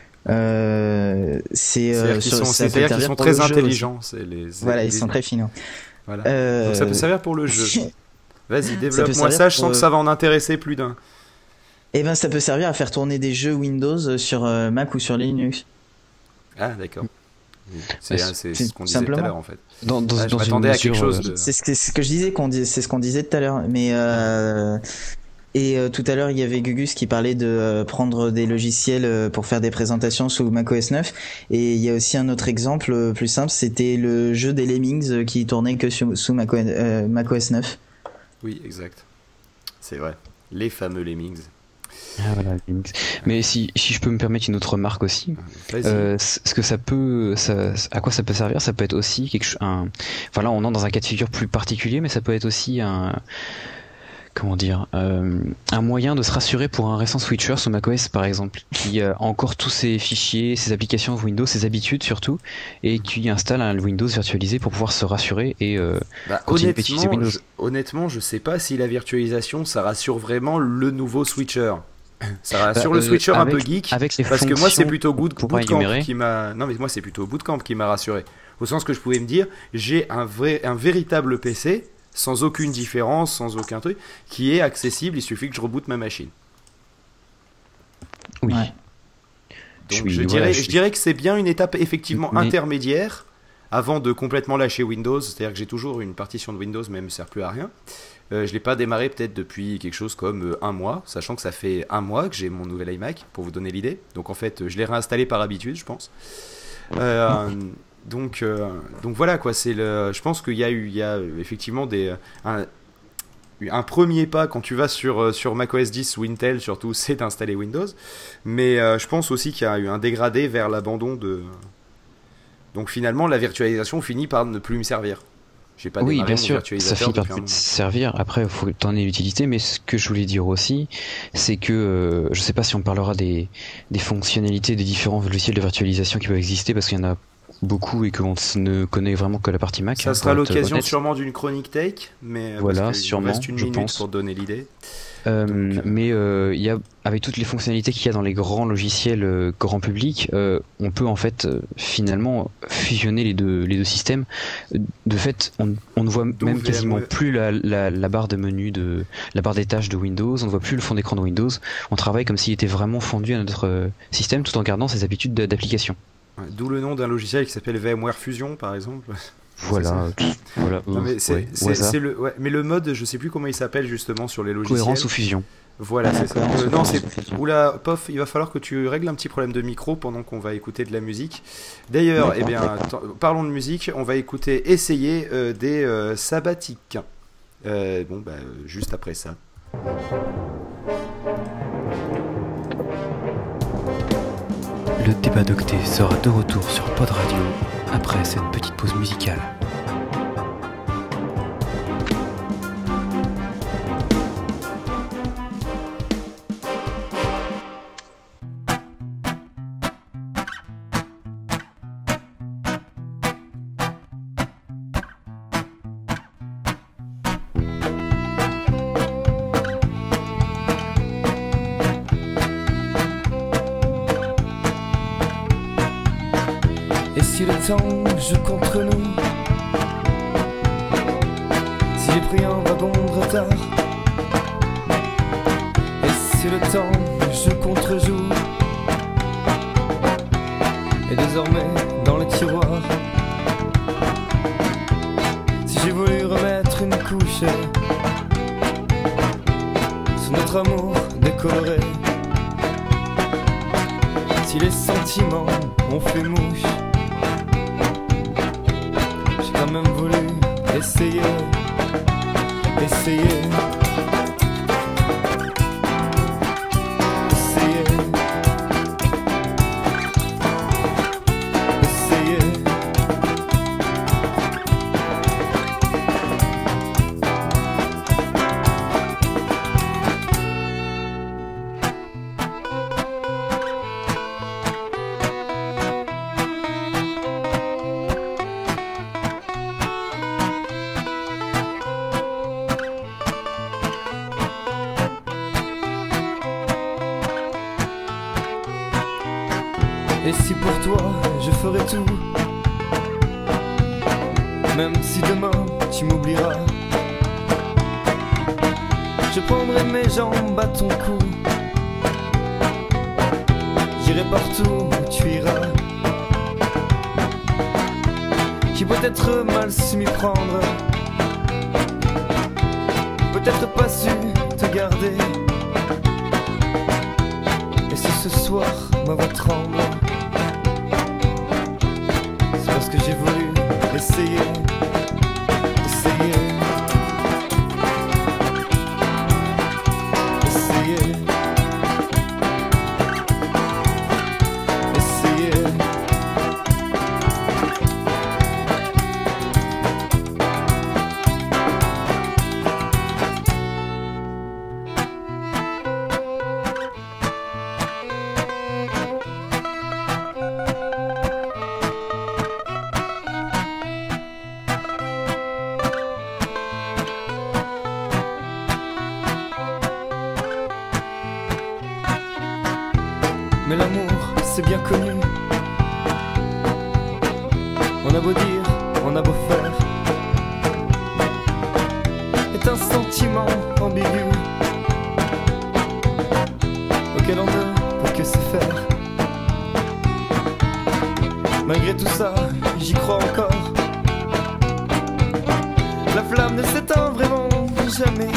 c'est-à-dire qu'ils sont très intelligents. Ils sont très finaux. Voilà. Donc ça peut servir pour le jeu. Vas-y, développe-moi ça. Je sens que ça va en intéresser plus d'un. Ça peut servir à faire tourner des jeux Windows sur Mac ou sur Linux. Ah, d'accord. C'est ce qu'on disait tout à l'heure, en fait. Je m'attendais à quelque chose de... C'est ce que je disais, c'est ce qu'on disait tout à l'heure. Mais tout à l'heure, il y avait Gugus qui parlait de prendre des logiciels pour faire des présentations sous macOS 9. Et il y a aussi un autre exemple plus simple, c'était le jeu des Lemmings qui tournait que sous macOS 9. Oui, exact. C'est vrai. Les fameux Lemmings. Ah, voilà, mais si je peux me permettre une autre remarque aussi, ce que à quoi ça peut servir, ça peut être aussi là on entre dans un cas de figure plus particulier, mais ça peut être aussi un moyen de se rassurer pour un récent switcher sur macOS par exemple, qui a encore tous ses fichiers, ses applications Windows, ses habitudes surtout, et qui installe un Windows virtualisé pour pouvoir se rassurer et continuer à utiliser Windows. Honnêtement, je sais pas si la virtualisation ça rassure vraiment le nouveau switcher. Ça rassure le switcher un peu geek, parce que moi c'est plutôt Bootcamp qui m'a. Non mais moi c'est plutôt Bootcamp qui m'a rassuré. Au sens que je pouvais me dire, j'ai un véritable PC sans aucune différence, sans aucun truc, qui est accessible. Il suffit que je reboote ma machine. Oui. Ouais. Donc je dirais que c'est bien une étape effectivement intermédiaire avant de complètement lâcher Windows. C'est-à-dire que j'ai toujours une partition de Windows, mais elle me sert plus à rien. Je l'ai pas démarré peut-être depuis quelque chose comme un mois, sachant que ça fait un mois que j'ai mon nouvel iMac, pour vous donner l'idée. Donc en fait, je l'ai réinstallé par habitude, je pense. Donc voilà quoi. Je pense qu'il y a effectivement un premier pas quand tu vas sur macOS 10 ou Intel surtout, c'est d'installer Windows. Mais je pense aussi qu'il y a eu un dégradé vers l'abandon de. Donc finalement, la virtualisation finit par ne plus me servir. J'ai pas oui, bien sûr, ça finit par plus te servir. Après, il faut que tu en aies l'utilité. Mais ce que je voulais dire aussi, c'est que je sais pas si on parlera des fonctionnalités des différents logiciels de virtualisation qui peuvent exister, parce qu'il y en a beaucoup et qu'on ne connaît vraiment que la partie Mac. Ça sera l'occasion sûrement d'une chronique tech, mais voilà, sûrement, reste une minute pour donner l'idée. Mais il y a, avec toutes les fonctionnalités qu'il y a dans les grands logiciels grand public, on peut en fait finalement fusionner les deux systèmes. De fait, on ne voit même quasiment plus la barre de menu la barre des tâches de Windows, on ne voit plus le fond d'écran de Windows. On travaille comme s'il était vraiment fondu à notre système, tout en gardant ses habitudes d'application. D'où le nom d'un logiciel qui s'appelle VMware Fusion, par exemple. Voilà. Non, mais mais le mode, je sais plus comment il s'appelle justement sur les logiciels. Cohérence ou fusion. Voilà, c'est ça. Non, c'est... Oula, Pof, il va falloir que tu règles un petit problème de micro pendant qu'on va écouter de la musique. D'ailleurs, parlons de musique, on va écouter Essayer des Sabbatiques. Juste après ça. Le débat d'Octet sera de retour sur Pod Radio après cette petite pause musicale. Si le temps joue contre nous, si j'ai pris un wagon de retard, et si le temps joue contre joue, et désormais dans le tiroir, si j'ai voulu remettre une couche sur notre amour décoloré, si les sentiments ont fait mouche, j'ai quand même voulu essayer. Et si pour toi je ferai tout, même si demain tu m'oublieras, je prendrai mes jambes à ton cou, j'irai partout où tu iras. J'ai peut-être mal su m'y prendre, peut-être pas su te garder. Et si ce soir ma voix tremble, c'est parce que j'ai voulu essayer. Mais l'amour, c'est bien connu. On a beau dire, on a beau faire, est un sentiment ambigu auquel on ne peut que se faire. Malgré tout ça, j'y crois encore. La flamme ne s'éteint vraiment jamais.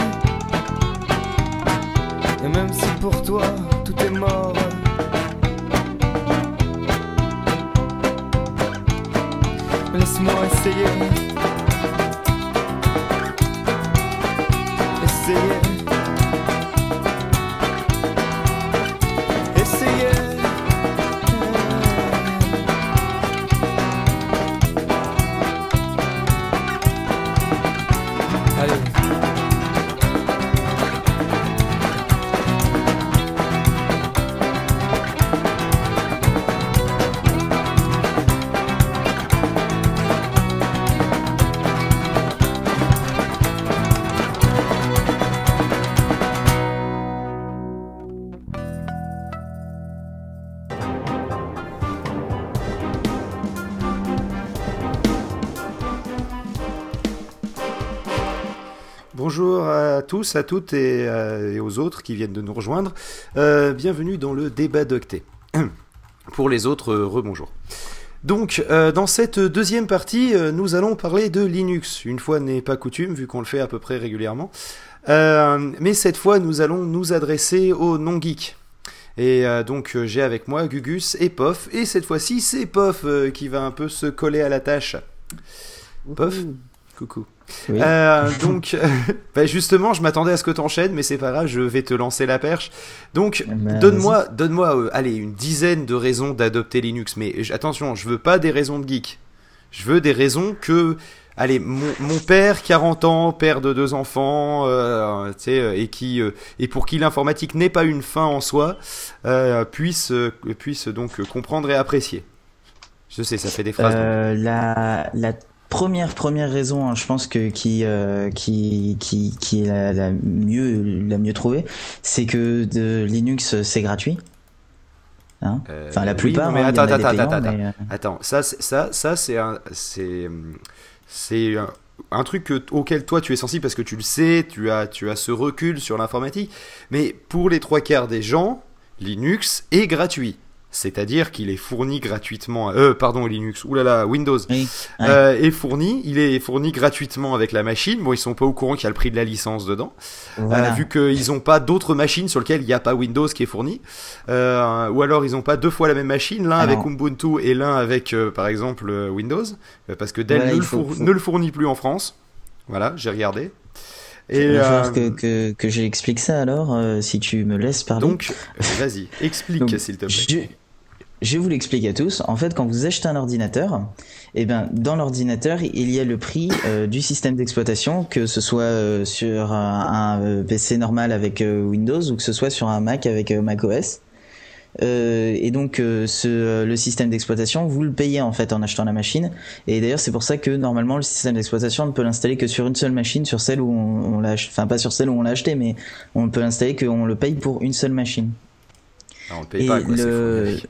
Et même si pour toi tout est mort, laisse-moi essayer. Allez. Bonjour à tous, à toutes et aux autres qui viennent de nous rejoindre. Bienvenue dans le débat d'Octet. Pour les autres, rebonjour. Donc, dans cette deuxième partie, nous allons parler de Linux. Une fois n'est pas coutume, vu qu'on le fait à peu près régulièrement. Mais cette fois, nous allons nous adresser aux non-geeks. Et donc j'ai avec moi Gugus et Pof, et cette fois-ci c'est Pof qui va un peu se coller à la tâche. Pof, coucou. Oui. Donc bah justement je m'attendais à ce que t'enchaînes, mais c'est pas grave, je vais te lancer la perche. Donc donne-moi allez, une dizaine de raisons d'adopter Linux, mais attention, je veux pas des raisons de geek, je veux des raisons que... Allez, mon père, 40 ans, père de 2 enfants, et pour qui l'informatique n'est pas une fin en soi, puisse donc comprendre et apprécier. Je sais, ça fait des phrases. La première raison, hein, je pense que qui est la mieux trouvée, c'est que de Linux c'est gratuit. Hein, enfin la plupart. Oui, mais attends. Attends, ça c'est un truc auquel toi tu es sensible parce que tu le sais, tu as ce recul sur l'informatique, mais pour les 3/4 des gens, Linux est gratuit. C'est-à-dire qu'il est fourni gratuitement, Linux, Windows, oui. il est fourni gratuitement avec la machine. Bon, ils sont pas au courant qu'il y a le prix de la licence dedans, voilà. Vu qu'ils ont pas d'autres machines sur lesquelles il n'y a pas Windows qui est fourni, ou alors ils ont pas 2 fois la même machine, l'un avec Ubuntu et l'un avec, par exemple, Windows, parce que Dell ne le fournit plus en France. Voilà, j'ai regardé. Il va falloir que j'explique ça alors, si tu me laisses parler. Donc, vas-y, explique s'il te plaît. Je vous l'explique à tous. En fait, quand vous achetez un ordinateur, dans l'ordinateur, il y a le prix du système d'exploitation, que ce soit sur un PC normal avec Windows ou que ce soit sur un Mac avec macOS. Et donc le système d'exploitation, vous le payez en fait en achetant la machine. Et d'ailleurs, c'est pour ça que normalement le système d'exploitation ne peut l'installer que sur une seule machine, sur celle où on l'a, enfin pas sur celle où on l'a acheté, mais on peut l'installer qu'on le paye pour une seule machine. Alors, on le paye pas, quoi, c'est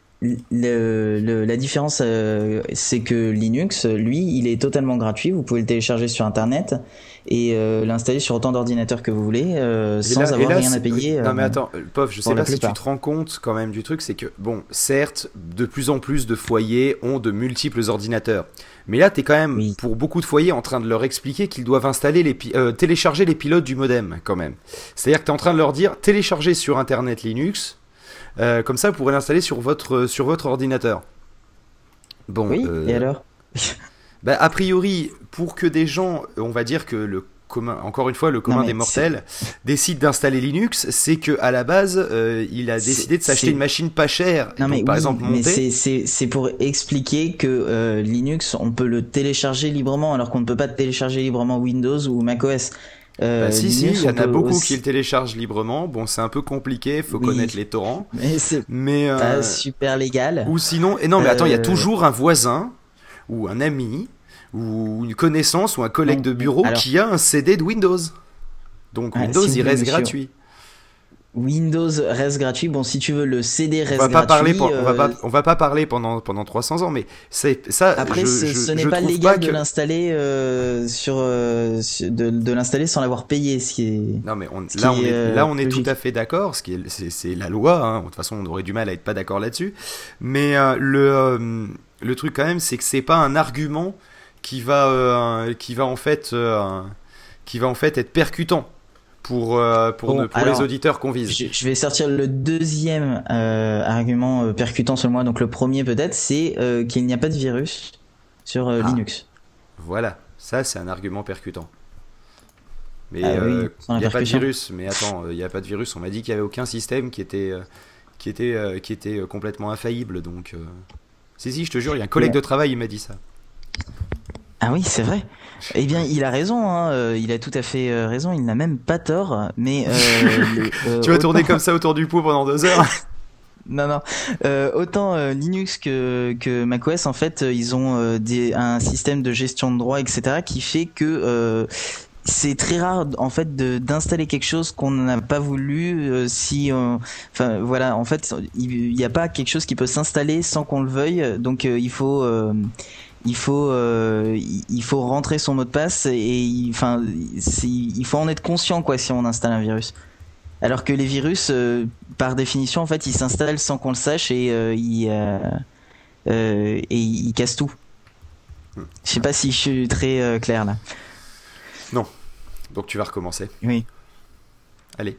la différence, c'est que Linux, lui, il est totalement gratuit. Vous pouvez le télécharger sur Internet et l'installer sur autant d'ordinateurs que vous voulez, sans avoir rien à payer. Non mais attends, Pof, je sais pas si tu te rends compte quand même du truc, c'est que, bon, certes, de plus en plus de foyers ont de multiples ordinateurs. Mais là, t'es quand même, pour beaucoup de foyers, en train de leur expliquer qu'ils doivent installer télécharger les pilotes du modem, quand même. C'est-à-dire que t'es en train de leur dire, téléchargez sur Internet Linux, comme ça, vous pourrez l'installer sur votre ordinateur. Bon. Oui, et alors a priori, pour que des gens, on va dire que le commun des mortels décide d'installer Linux, c'est que à la base, il a décidé de s'acheter une machine pas chère. Par exemple, monter. C'est pour expliquer que Linux, on peut le télécharger librement, alors qu'on ne peut pas télécharger librement Windows ou macOS. Si, il y en a beaucoup qui le téléchargent librement. Bon, c'est un peu compliqué, faut connaître les torrents. Mais c'est pas super légal. Ou sinon, mais attends, il y a toujours un voisin ou un ami ou une connaissance ou un collègue de bureau qui a un CD de Windows. Donc Windows, il reste gratuit. Windows reste gratuit. Bon, si tu veux, le CD reste gratuit. On va pas parler pendant 300 ans, mais c'est ça. Après, ce n'est pas légal de l'installer de l'installer sans l'avoir payé. Non, mais là, on est tout à fait d'accord. C'est la loi. Hein. De toute façon, on aurait du mal à être pas d'accord là-dessus. Mais le truc quand même, c'est que c'est pas un argument qui va en fait être percutant pour les auditeurs qu'on vise. Je vais sortir le deuxième argument percutant selon moi. Donc le premier peut-être, c'est qu'il n'y a pas de virus sur Linux. Voilà, ça c'est un argument percutant. Mais il n'y a pas de virus. Mais attends, il n'y a pas de virus. On m'a dit qu'il n'y avait aucun système qui était complètement infaillible. Donc si, je te jure, il y a un collègue de travail, il m'a dit ça. Ah oui, c'est vrai. Eh bien, il a raison, hein. Il a tout à fait raison, il n'a même pas tort, mais... tu vas tourner comme ça autour du pot pendant 2 heures. Non. Autant Linux que macOS, en fait, ils ont un système de gestion de droits, etc., qui fait que... c'est très rare en fait d'installer quelque chose qu'on n'a pas voulu enfin voilà, en fait il n'y a pas quelque chose qui peut s'installer sans qu'on le veuille, donc il faut rentrer son mot de passe et il faut en être conscient quoi si on installe un virus. Alors que les virus par définition en fait ils s'installent sans qu'on le sache et ils cassent tout. Je sais pas si je suis très clair là. Non. Donc tu vas recommencer. Oui. Allez.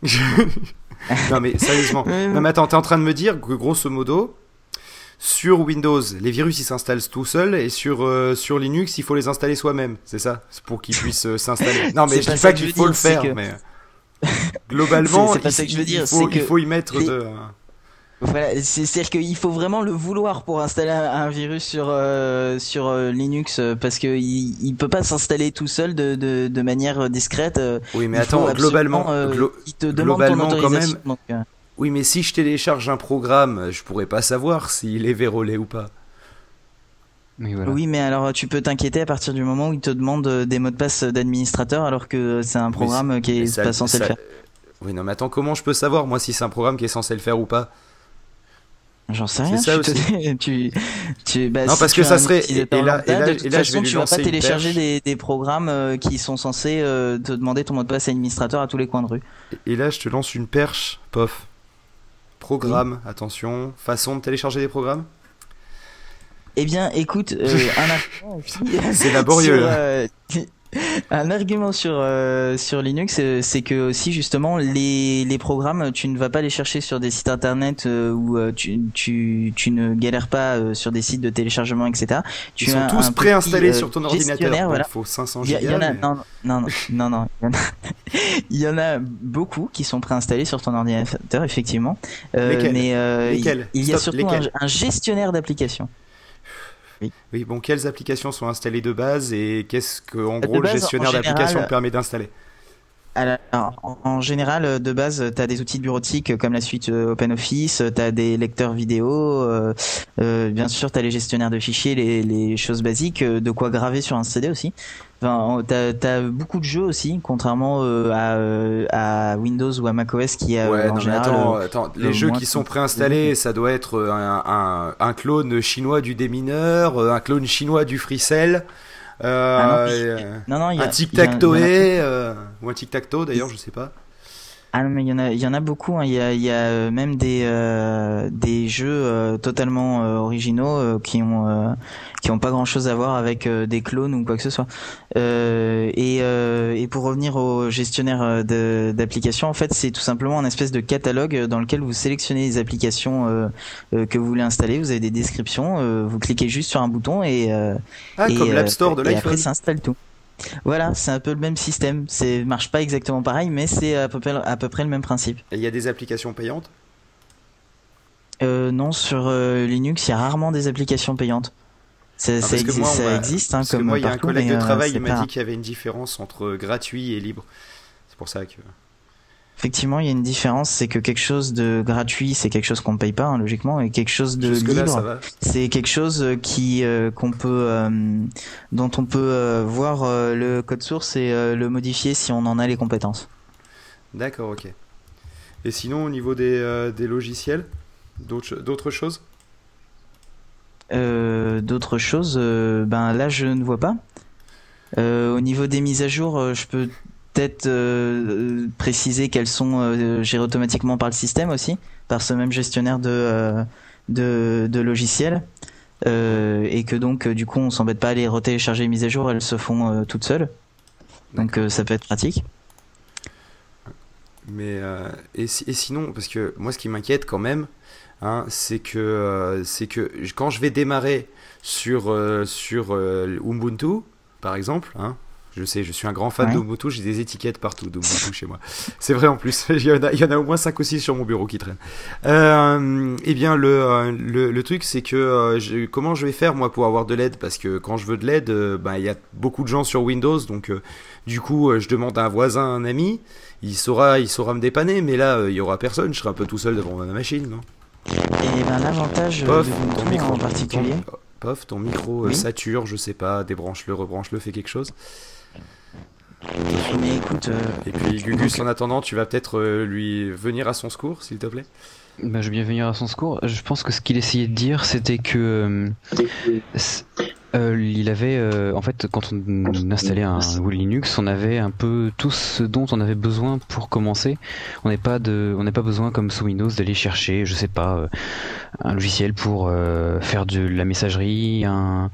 Non mais sérieusement. Non mais attends, t'es en train de me dire que grosso modo, sur Windows, les virus ils s'installent tout seuls et sur Linux il faut les installer soi-même, c'est ça? C'est pour qu'ils puissent s'installer. Non mais je dis pas qu'il faut le faire, mais globalement, c'est pas ça que je veux dire. Il faut y mettre de... Voilà, c'est-à-dire qu'il faut vraiment le vouloir pour installer un virus sur Linux, parce que il peut pas s'installer tout seul de manière discrète. Oui, mais attends, globalement, il te demande ton autorisation. Quand même. Donc, oui, mais si je télécharge un programme, je pourrais pas savoir s'il est vérolé ou pas. Voilà. Oui, mais alors tu peux t'inquiéter à partir du moment où il te demande des mots de passe d'administrateur, alors que c'est un programme qui est pas censé le faire. Oui, non, mais attends, comment je peux savoir moi si c'est un programme qui est censé le faire ou pas? J'en sais rien. C'est ça aussi. Non, parce que ça serait. Et là, tu vas pas télécharger des programmes qui sont censés te demander ton mot de passe administrateur à tous les coins de rue. Et là, je te lance une perche, pof. Programme, oui. Attention, façon de télécharger des programmes. Eh bien, écoute, c'est laborieux. Un argument sur Linux, c'est que aussi justement les programmes, tu ne vas pas les chercher sur des sites internet où tu ne galères pas sur des sites de téléchargement, etc. Ils sont tous préinstallés sur ton ordinateur. Voilà. Il faut 500 gigas. Non. Il y en a beaucoup qui sont préinstallés sur ton ordinateur, effectivement. Lesquels il y a surtout un gestionnaire d'applications. Oui, bon, quelles applications sont installées de base et qu'est-ce que, en gros, le gestionnaire d'applications permet d'installer? Alors, en général, de base, tu as des outils de bureautique comme la suite OpenOffice, tu as des lecteurs vidéo, bien sûr, tu as les gestionnaires de fichiers, les choses basiques, de quoi graver sur un CD aussi. Enfin, t'as beaucoup de jeux aussi, contrairement à Windows ou à macOS qui a en général. Attends, les jeux qui sont préinstallés, ça doit être un clone chinois du démineur, un clone chinois du FreeCell. Un tic-tac-toe ou un tic-tac-toe d'ailleurs, je sais pas. Ah non, mais il y en a beaucoup, hein. Il y a même des jeux totalement originaux qui ont pas grand chose à voir avec des clones ou quoi que ce soit. Et pour revenir au gestionnaire d'applications, en fait, c'est tout simplement un espèce de catalogue dans lequel vous sélectionnez les applications que vous voulez installer. Vous avez des descriptions, vous cliquez juste sur un bouton comme l'App Store de l'iPhone. Et après, ça installe tout. Voilà, c'est un peu le même système. Marche pas exactement pareil, mais c'est à peu près le même principe. Et il y a des applications payantes? Non, sur Linux, il y a rarement des applications payantes. Ça existe, hein, parce comme que moi, il y a un collègue de travail, il m'a dit qu'il y avait une différence entre gratuit et libre. C'est pour ça que... Effectivement, il y a une différence, c'est que quelque chose de gratuit, c'est quelque chose qu'on ne paye pas, hein, logiquement, et quelque chose de libre, c'est quelque chose dont on peut voir le code source et le modifier si on en a les compétences. D'accord, ok. Et sinon, au niveau des logiciels, d'autres choses? D'autres choses, là je ne vois pas. Au niveau des mises à jour, je peux peut-être préciser qu'elles sont gérées automatiquement par le système aussi, par ce même gestionnaire de logiciels, et que donc du coup on s'embête pas à les retélécharger les mises à jour, elles se font toutes seules. Donc ça peut être pratique. Mais et sinon, parce que moi ce qui m'inquiète quand même, hein, c'est que quand je vais démarrer sur Ubuntu par exemple, hein, je sais, je suis un grand fan d'Ubuntu, j'ai des étiquettes partout d'Ubuntu chez moi. C'est vrai en plus, il y en a au moins 5 ou 6 sur mon bureau qui traînent. Eh bien, le truc, c'est que comment je vais faire moi pour avoir de l'aide? Parce que quand je veux de l'aide, il y a beaucoup de gens sur Windows, donc du coup, je demande à un voisin, un ami, il saura me dépanner, mais là, il y aura personne, je serai un peu tout seul devant ma machine, non? Et l'avantage de ton micro en particulier. Ton micro sature, je sais pas, débranche-le, rebranche-le, fais quelque chose. Mais écoute, et puis Gugus, en attendant, tu vas peut-être lui venir à son secours, s'il te plaît. Je vais bien venir à son secours. Je pense que ce qu'il essayait de dire, c'était que il avait, en fait, quand on installait un Linux, on avait un peu tout ce dont on avait besoin pour commencer. On n'a pas besoin, comme sous Windows, d'aller chercher, je sais pas, un logiciel pour faire de la messagerie, un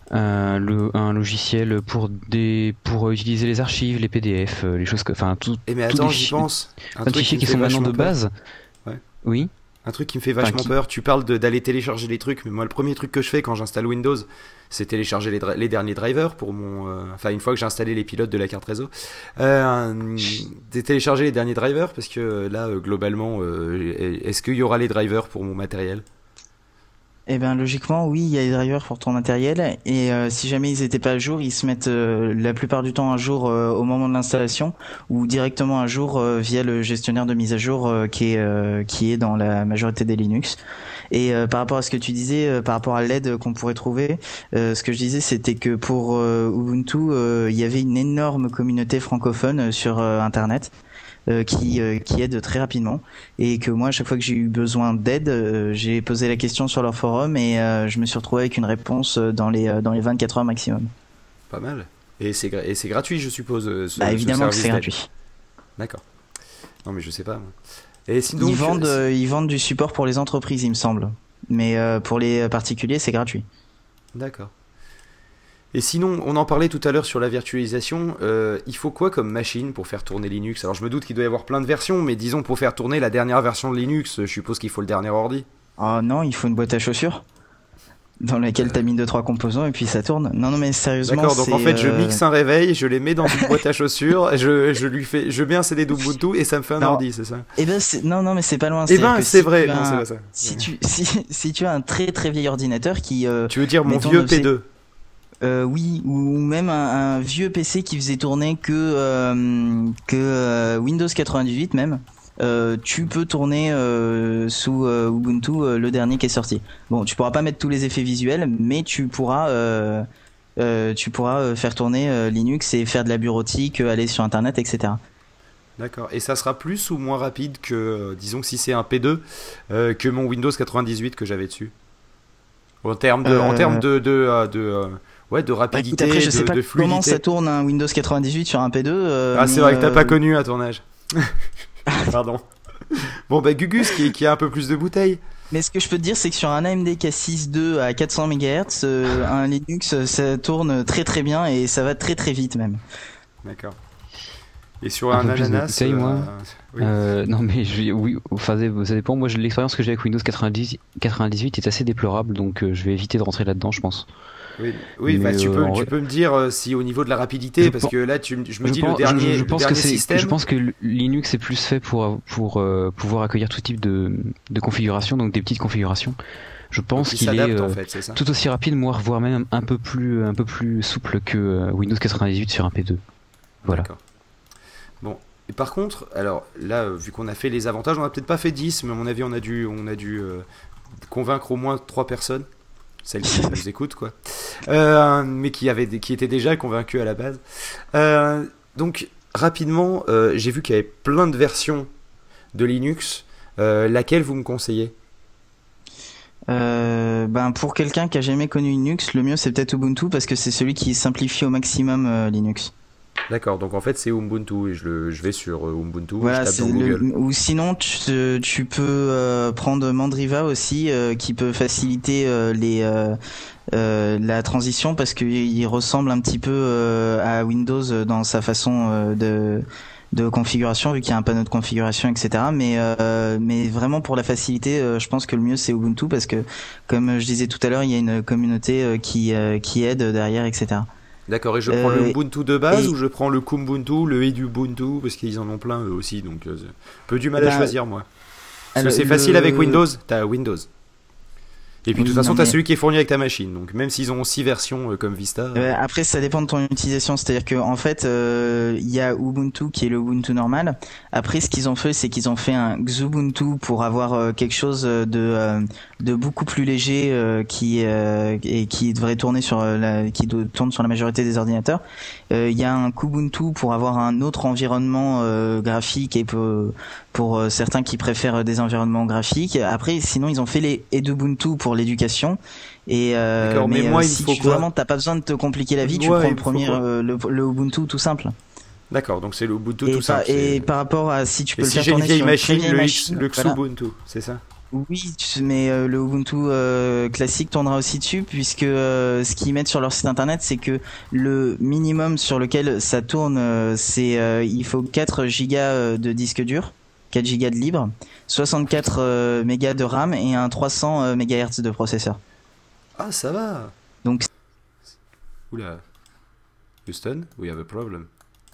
un logiciel pour utiliser les archives, les PDF, les choses tout. Mais attends, j'y pense. Un truc qui sont maintenant de base. Ouais. Oui. Un truc qui me fait vachement peur. Tu parles d'aller télécharger les trucs, mais moi le premier truc que je fais quand j'installe Windows, c'est télécharger les derniers drivers pour mon. Une fois que j'ai installé les pilotes de la carte réseau, télécharger les derniers drivers parce que là globalement, est-ce qu'il y aura les drivers pour mon matériel? Eh bien, logiquement, oui, il y a les drivers pour ton matériel. Et si jamais ils étaient pas à jour, ils se mettent la plupart du temps à jour au moment de l'installation ou directement à jour via le gestionnaire de mise à jour qui est dans la majorité des Linux. Et par rapport à ce que tu disais, par rapport à l'aide qu'on pourrait trouver, ce que je disais, c'était que pour Ubuntu, il y avait une énorme communauté francophone sur Internet. Qui aide très rapidement et que moi à chaque fois que j'ai eu besoin d'aide j'ai posé la question sur leur forum et je me suis retrouvé avec une réponse dans les 24 heures maximum. Pas mal. Et c'est gratuit je suppose évidemment que c'est gratuit. D'accord. Non mais je sais pas moi. Et sinon, ils vendent du support pour les entreprises il me semble mais pour les particuliers c'est gratuit. D'accord. Et sinon, on en parlait tout à l'heure sur la virtualisation, il faut quoi comme machine pour faire tourner Linux? Alors je me doute qu'il doit y avoir plein de versions, mais disons pour faire tourner la dernière version de Linux, je suppose qu'il faut le dernier ordi. Ah non, il faut une boîte à chaussures dans laquelle t'as mis 2-3 composants et puis ça tourne. Non mais sérieusement. D'accord, donc en fait je mixe un réveil, je les mets dans une boîte à chaussures, je mets un CD d'Ubuntu et ça me fait un ordi, c'est ça? Eh ben non mais c'est pas loin. Eh ben c'est vrai, non c'est pas ça. Si tu as un très très vieil ordinateur qui. Tu veux dire mon vieux P2? Oui, ou même un vieux PC qui faisait tourner que Windows 98 même. Tu peux tourner sous Ubuntu le dernier qui est sorti. Bon, tu pourras pas mettre tous les effets visuels, mais tu pourras faire tourner Linux et faire de la bureautique, aller sur Internet, etc. D'accord. Et ça sera plus ou moins rapide que, disons que si c'est un P2, que mon Windows 98 que j'avais dessus. En termes de rapidité, après, je sais pas de fluidité. Comment ça tourne un Windows 98 sur un P2 c'est vrai que t'as pas connu à ton âge. Pardon. Bon Gugus qui a un peu plus de bouteilles. Mais ce que je peux te dire c'est que sur un AMD K6 II à 400 MHz, un Linux ça tourne très très bien et ça va très très vite même. D'accord. Et sur un ananas moi. Oui. Non mais ça dépend. Moi l'expérience que j'ai avec Windows 98 est assez déplorable donc je vais éviter de rentrer là-dedans je pense. Oui, tu peux me dire si au niveau de la rapidité, parce que là, je me dis le dernier système. Je pense que Linux est plus fait pour pouvoir accueillir tout type de configuration, donc des petites configurations. Je pense qu'il est en fait, c'est ça tout aussi rapide, voire même un peu plus souple que Windows 98 sur un P2. Voilà. D'accord. Bon, et par contre, alors là, vu qu'on a fait les avantages, on a peut-être pas fait 10, mais à mon avis, on a dû convaincre au moins 3 personnes. Celles qui nous écoutent quoi, mais qui étaient déjà convaincus à la base. Donc rapidement, j'ai vu qu'il y avait plein de versions de Linux. Laquelle vous me conseillez? Pour quelqu'un qui a jamais connu Linux, le mieux c'est peut-être Ubuntu parce que c'est celui qui simplifie au maximum Linux. D'accord, donc en fait c'est Ubuntu et je vais sur Ubuntu, voilà, je tape dans Google. Ou sinon tu peux prendre Mandriva aussi qui peut faciliter la transition parce qu'il ressemble un petit peu à Windows dans sa façon de configuration vu qu'il y a un panneau de configuration etc. Mais vraiment pour la facilité je pense que le mieux c'est Ubuntu parce que comme je disais tout à l'heure il y a une communauté qui aide derrière etc. D'accord, et je prends le Ubuntu de base ou je prends le Kubuntu, le Edubuntu, parce qu'ils en ont plein eux aussi, donc peu du mal à choisir moi. Parce que c'est facile avec Windows, t'as Windows. Et puis de toute façon, t'as celui qui est fourni avec ta machine. Donc même s'ils ont 6 versions comme Vista. Après, ça dépend de ton utilisation. C'est-à-dire que en fait, il y a Ubuntu qui est le Ubuntu normal. Après, ce qu'ils ont fait, c'est qu'ils ont fait un Xubuntu pour avoir quelque chose de beaucoup plus léger qui devrait tourner qui tourne sur la majorité des ordinateurs. Il y a un Kubuntu pour avoir un autre environnement graphique et pour certains qui préfèrent des environnements graphiques. Après, sinon, ils ont fait les Edubuntu pour l'éducation. Et mais moi, si vraiment t'as pas besoin de te compliquer la vie, tu prends le premier, le Ubuntu tout simple. D'accord, donc c'est le Ubuntu tout simple. Et par rapport à si tu peux le faire tourner sur une vieille machine, le Xubuntu, c'est ça? Oui, mais le Ubuntu classique tournera aussi dessus, puisque ce qu'ils mettent sur leur site internet, c'est que le minimum sur lequel ça tourne, c'est il faut 4 gigas de disque dur, 4 gigas de libre, 64 mégas de RAM et un 300 MHz de processeur. Ah, ça va. Donc, oula. Houston, we have a problem.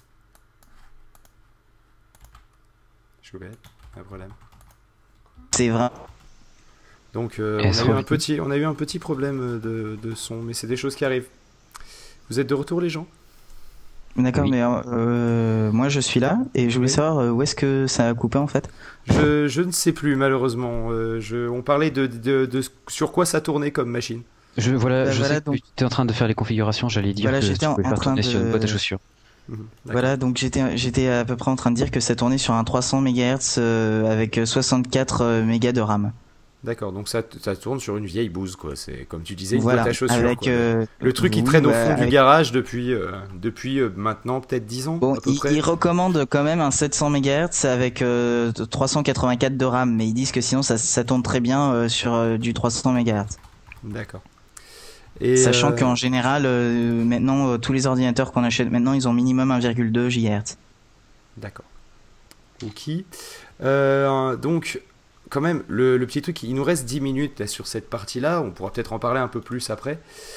Je vais un problème. C'est vrai. Donc on a eu un petit problème de son, mais c'est des choses qui arrivent. Vous êtes de retour, les gens? D'accord, oui. Mais moi je suis là et je voulais savoir où est-ce que ça a coupé en fait. Je ne sais plus malheureusement. On parlait de sur quoi ça tournait comme machine. Je sais que tu étais en train de faire les configurations, j'allais dire que tu pouvais faire tourner sur une boîte à chaussures. Voilà, donc j'étais à peu près en train de dire que ça tournait sur un 300 MHz avec 64 mégas de RAM. D'accord, donc ça tourne sur une vieille bouse, quoi. C'est comme tu disais, une boîte à chaussures. Avec, le truc qui traîne au fond du garage depuis maintenant peut-être 10 ans. Bon, à peu près. Ils recommandent quand même un 700 MHz avec 384 de RAM, mais ils disent que sinon ça tourne très bien sur du 300 MHz. D'accord. Et sachant qu'en général, maintenant, tous les ordinateurs qu'on achète maintenant, ils ont minimum 1,2 GHz. D'accord. Ok. Donc, quand même, le petit truc, il nous reste 10 minutes là, sur cette partie-là. On pourra peut-être en parler un peu plus après.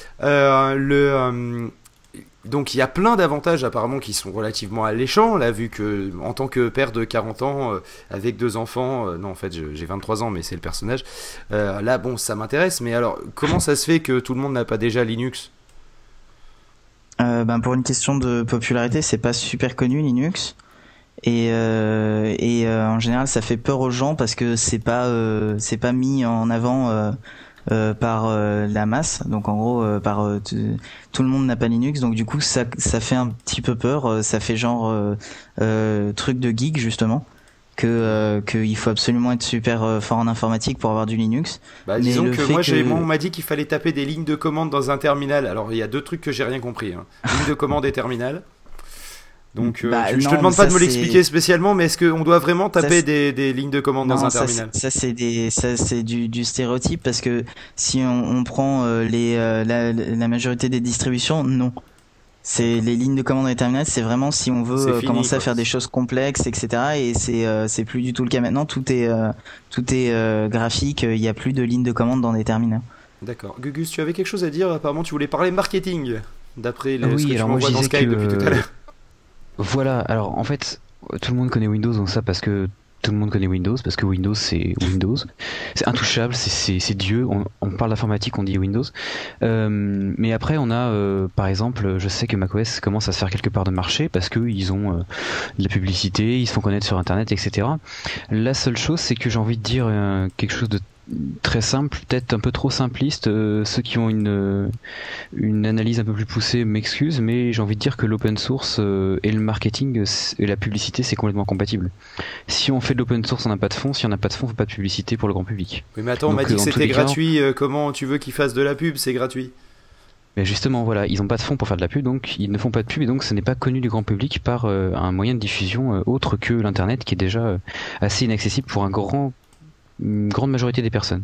Donc, il y a plein d'avantages apparemment qui sont relativement alléchants. Là, vu que, en tant que père de 40 ans, avec 2 enfants, non, en fait, j'ai 23 ans, mais c'est le personnage. Là, bon, ça m'intéresse. Mais alors, comment ça se fait que tout le monde n'a pas déjà Linux ? Pour une question de popularité, c'est pas super connu Linux. Et en général, ça fait peur aux gens parce que c'est pas mis en avant par la masse. Donc en gros, tout le monde n'a pas Linux. Donc du coup, ça fait un petit peu peur. Ça fait genre truc de geek justement. Qu'il faut absolument être super fort en informatique pour avoir du Linux. Disons que moi on m'a dit qu'il fallait taper des lignes de commande dans un terminal. Alors il y a 2 trucs que j'ai rien compris. Ligne de commande et terminal. Donc je te demande pas de me l'expliquer spécialement, mais est-ce qu'on doit vraiment taper des lignes de commande dans un terminal ? Ça c'est du stéréotype parce que si on prend la majorité des distributions, non. C'est les lignes de commande dans les terminals, c'est vraiment si on veut commencer à faire des choses complexes, etc. Et c'est plus du tout le cas maintenant. Tout est graphique. Il y a plus de lignes de commande dans des terminaux. D'accord. Gugus, tu avais quelque chose à dire ? Apparemment, tu voulais parler marketing d'après ce que tu m'envoies dans Skype depuis tout à l'heure. Voilà, alors en fait, tout le monde connaît Windows, donc ça parce que tout le monde connaît Windows, parce que Windows c'est Windows. C'est intouchable, c'est Dieu, on parle d'informatique, on dit Windows. Mais après on a, par exemple, je sais que macOS commence à se faire quelque part de marché, parce qu'ils ont de la publicité, ils se font connaître sur Internet, etc. La seule chose, c'est que j'ai envie de dire quelque chose de très simple, peut-être un peu trop simpliste. Ceux qui ont une analyse un peu plus poussée m'excusent, mais j'ai envie de dire que l'open source et le marketing et la publicité, c'est complètement compatible. Si on fait de l'open source, on n'a pas de fonds. Si on n'a pas de fonds, on fait pas de publicité pour le grand public. Oui, mais attends, on m'a dit que c'était gratuit. Comment tu veux qu'ils fassent de la pub ? C'est gratuit. Mais justement, voilà, ils n'ont pas de fonds pour faire de la pub, donc ils ne font pas de pub, et donc ce n'est pas connu du grand public par un moyen de diffusion autre que l'internet, qui est déjà assez inaccessible pour une grande majorité des personnes.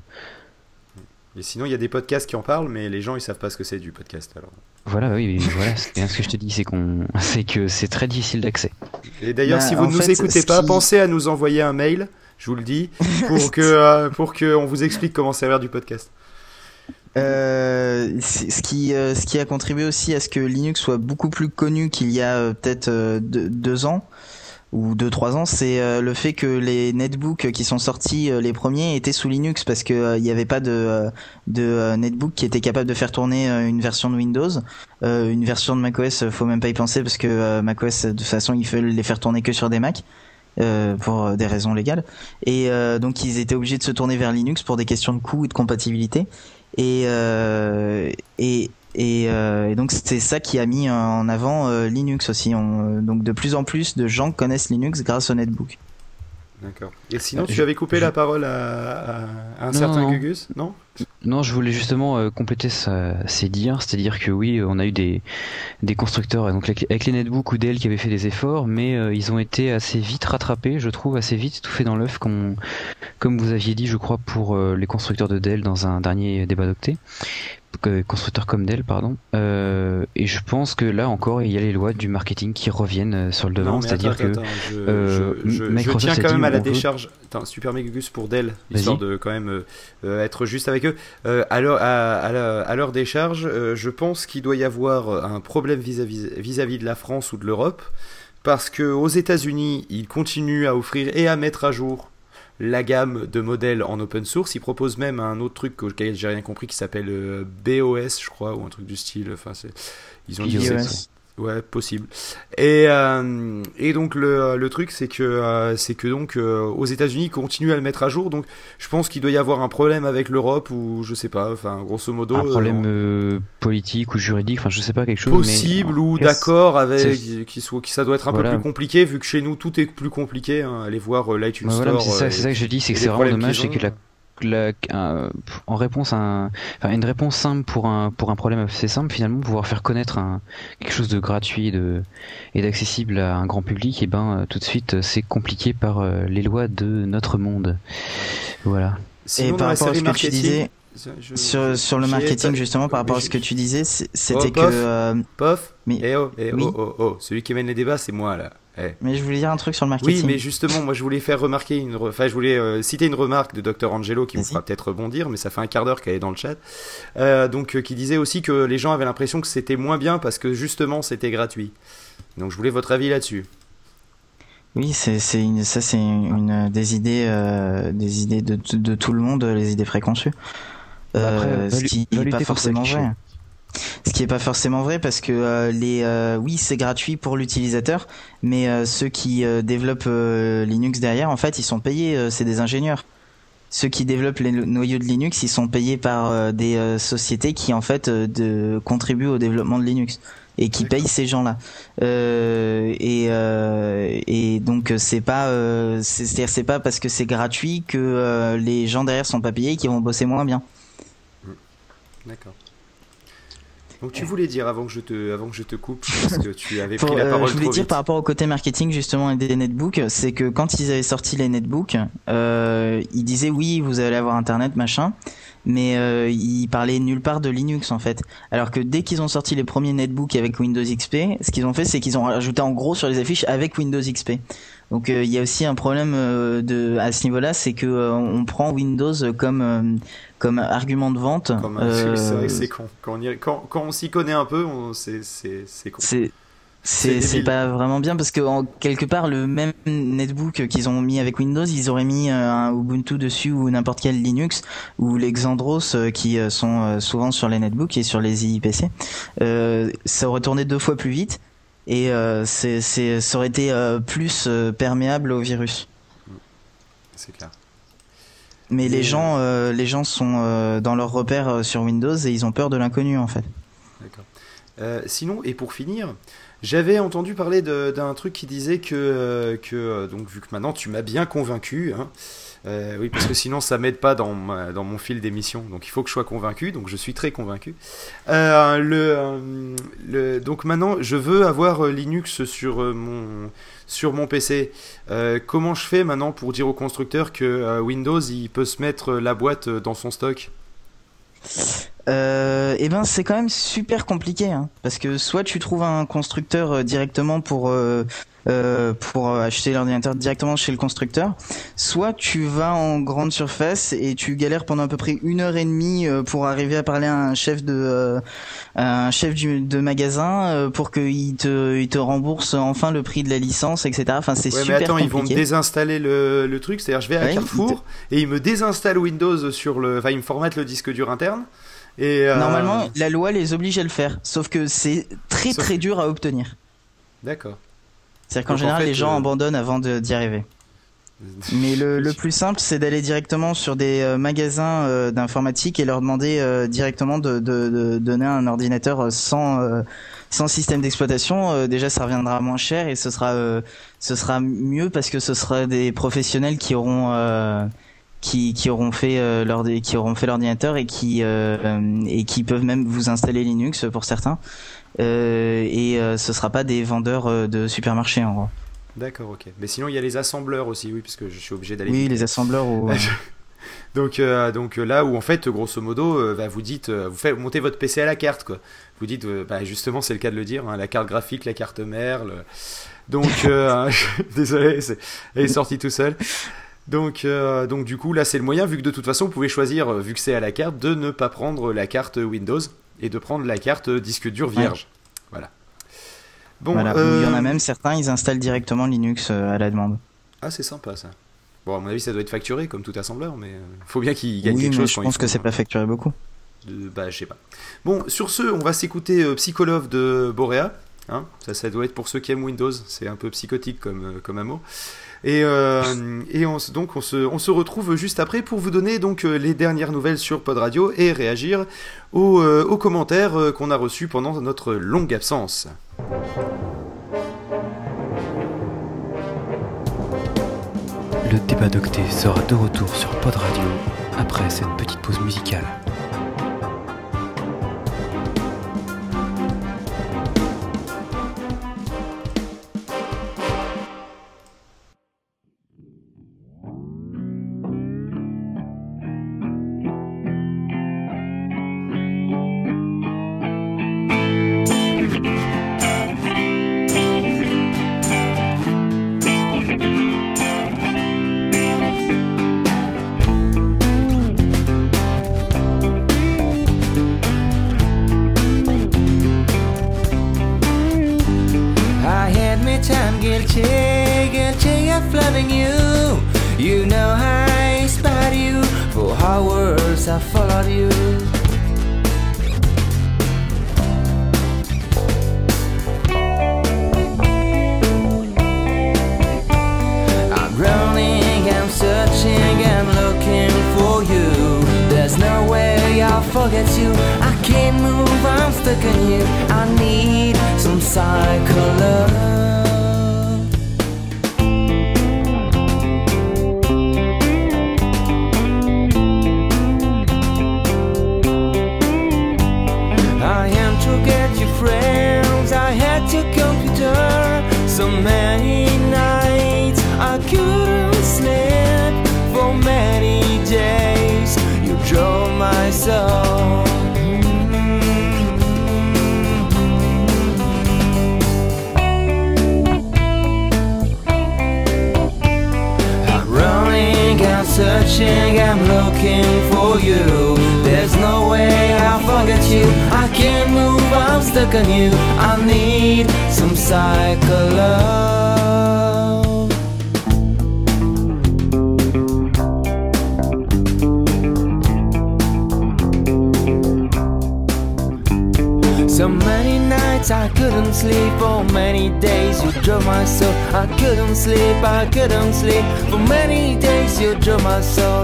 Et sinon, il y a des podcasts qui en parlent, mais les gens ils savent pas ce que c'est du podcast. Alors. Voilà, oui, voilà, c'est bien ce que je te dis, c'est que c'est très difficile d'accès. Et d'ailleurs, si vous ne nous écoutez pas, pensez à nous envoyer un mail, je vous le dis, pour que on vous explique comment servir du podcast. Ce qui a contribué aussi à ce que Linux soit beaucoup plus connu qu'il y a peut-être 2 ans ou 2-3 ans, c'est le fait que les netbooks qui sont sortis les premiers étaient sous Linux, parce que il n'y avait pas de netbook qui était capable de faire tourner une version de Windows, une version de macOS, faut même pas y penser, parce que macOS de toute façon ils veulent les faire tourner que sur des Mac pour des raisons légales, et donc ils étaient obligés de se tourner vers Linux pour des questions de coût et de compatibilité, et donc c'est ça qui a mis en avant Linux aussi. Donc de plus en plus de gens connaissent Linux grâce au netbook. D'accord. Et sinon, tu avais coupé la parole à un certain Gugus, non ? Non, je voulais justement compléter ces dires, c'est-à-dire que oui, on a eu des constructeurs, donc avec les netbooks ou Dell qui avaient fait des efforts, mais ils ont été assez vite rattrapés, je trouve, assez vite étouffés dans l'œuf, comme vous aviez dit, je crois, pour les constructeurs de Dell dans un dernier débat d'octet. Constructeurs comme Dell, pardon. Et je pense que là encore, il y a les lois du marketing qui reviennent sur le devant, c'est-à-dire que je tiens quand même à la décharge. Attends, Super Megagus pour Dell, histoire de quand même être juste avec eux. À leur décharge, je pense qu'il doit y avoir un problème vis-à-vis de la France ou de l'Europe, parce que aux États-Unis, ils continuent à offrir et à mettre à jour la gamme de modèles en open source. Ils proposent même un autre truc auquel j'ai rien compris qui s'appelle BOS, je crois, ou un truc du style. Enfin, ils ont dit ouais, possible. Et donc le truc c'est que donc aux États-Unis ils continuent à le mettre à jour. Donc je pense qu'il doit y avoir un problème avec l'Europe ou je sais pas. Enfin, grosso modo. Un problème politique ou juridique. Enfin, je sais pas, quelque chose. Possible mais... ou d'accord avec qui ça doit être un peu plus compliqué vu que chez nous tout est plus compliqué. Hein. Allez voir l'iTunes Store. C'est ça que je dis, c'est que c'est vraiment dommage, c'est que en réponse une réponse simple pour un problème assez simple, finalement pouvoir faire connaître quelque chose de gratuit et d'accessible à un grand public, et tout de suite c'est compliqué par les lois de notre monde. Voilà. Sinon, et par rapport à ce que tu disais sur le marketing, justement, par rapport à ce que tu disais, c'était que Pof, celui qui mène les débats, c'est moi là. Mais je voulais dire un truc sur le marketing. Oui, mais justement, moi je voulais faire remarquer je voulais citer une remarque de Dr Angelo qui me fera peut-être rebondir, mais ça fait un quart d'heure qu'elle est dans le chat. Qui disait aussi que les gens avaient l'impression que c'était moins bien parce que justement c'était gratuit. Donc je voulais votre avis là-dessus. Oui, c'est une des idées de tout le monde, les idées préconçues. Ce qui n'est pas forcément vrai. Ce qui est pas forcément vrai parce que oui, c'est gratuit pour l'utilisateur, mais ceux qui développent Linux derrière, en fait, ils sont payés, c'est des ingénieurs. Ceux qui développent les noyaux de Linux, ils sont payés par des sociétés qui en fait contribuent au développement de Linux et qui payent ces gens-là. Et donc c'est pas c'est pas parce que c'est gratuit que les gens derrière sont pas payés et qu'ils vont bosser moins bien. D'accord. Donc tu voulais dire avant que je te coupe parce que tu avais pris la parole. Je voulais dire par rapport au côté marketing justement des netbooks, c'est que quand ils avaient sorti les netbooks, ils disaient oui vous allez avoir internet machin, mais ils parlaient nulle part de Linux en fait. Alors que dès qu'ils ont sorti les premiers netbooks avec Windows XP, ce qu'ils ont fait c'est qu'ils ont rajouté en gros sur les affiches avec Windows XP. Donc il y a aussi un problème à ce niveau-là, c'est que on prend Windows comme argument de vente. C'est vrai que c'est con. Quand on s'y connaît un peu, c'est con. C'est pas vraiment bien parce que quelque part le même netbook qu'ils ont mis avec Windows, ils auraient mis un Ubuntu dessus ou n'importe quel Linux ou les Xandros qui sont souvent sur les netbooks et sur les IPC. Ça aurait tourné 2 fois plus vite. Et ça aurait été plus perméable au virus. C'est clair. Mais les gens sont dans leurs repères sur Windows et ils ont peur de l'inconnu en fait. D'accord. Sinon, et pour finir, j'avais entendu parler d'un truc qui disait que donc vu que maintenant tu m'as bien convaincu, hein, oui, parce que sinon ça m'aide pas dans mon fil d'émission, donc il faut que je sois convaincu, donc je suis très convaincu. Donc maintenant je veux avoir Linux sur mon PC. Comment je fais maintenant pour dire au constructeur que Windows il peut se mettre la boîte dans son stock? C'est quand même super compliqué, hein, parce que soit tu trouves un constructeur directement pour acheter l'ordinateur directement chez le constructeur, soit tu vas en grande surface et tu galères pendant à peu près 1h30 pour arriver à parler à un chef de magasin pour qu'il te rembourse enfin le prix de la licence, etc. Enfin, c'est super compliqué. Mais attends, ils vont me désinstaller le truc, c'est-à-dire je vais à Carrefour et ils me désinstallent Windows ils me formatent le disque dur interne. Et normalement, la loi les oblige à le faire, sauf que c'est très dur à obtenir. D'accord. C'est-à-dire qu'en général, les gens abandonnent avant d'y arriver. Mais le plus simple, c'est d'aller directement sur des magasins d'informatique et leur demander directement de donner un ordinateur sans système d'exploitation. Déjà, ça reviendra moins cher et ce sera mieux parce que ce sera des professionnels qui auront qui auront fait l'ordinateur et qui peuvent même vous installer Linux pour certains. Ce sera pas des vendeurs de supermarchés en gros. D'accord, ok. Mais sinon il y a les assembleurs aussi, oui, parce que je suis obligé d'aller. Oui, les assembleurs. Donc là où en fait grosso modo vous dites vous montez votre PC à la carte quoi. Vous dites justement c'est le cas de le dire, hein, la carte graphique, la carte mère. Donc désolé, elle est sortie tout seul. Donc du coup là c'est le moyen, vu que de toute façon vous pouvez choisir, vu que c'est à la carte, de ne pas prendre la carte Windows et de prendre la carte disque dur vierge. Ouais. Voilà. Bon, voilà. Il y en a même certains, ils installent directement Linux à la demande. Ah c'est sympa ça. Bon, à mon avis, ça doit être facturé comme tout assembleur, mais faut bien qu'il gagne quelque chose. Je pense que c'est pas facturé beaucoup. Je sais pas. Bon, sur ce, on va s'écouter Psycholove de Borea. Hein, ça doit être pour ceux qui aiment Windows. C'est un peu psychotique comme amour. Et on se retrouve juste après pour vous donner donc les dernières nouvelles sur Pod Radio et réagir aux commentaires qu'on a reçus pendant notre longue absence. Le débat d'Octet sera de retour sur Pod Radio après cette petite pause musicale. Guilty of loving you. You know I spot you. For hours I followed you. I'm running, I'm searching, I'm looking for you. There's no way I'll forget you. I can't move, I'm stuck on you. I need some psycho love. So many nights I couldn't sleep. For many days you drove my soul. I'm running, I'm searching, I'm looking for you. There's no way I'll forget you. I can't move, I'm stuck on you. I need some psycho love. So many nights I couldn't sleep. For many days you drove my soul. I couldn't sleep, I couldn't sleep. For many days you drove my soul.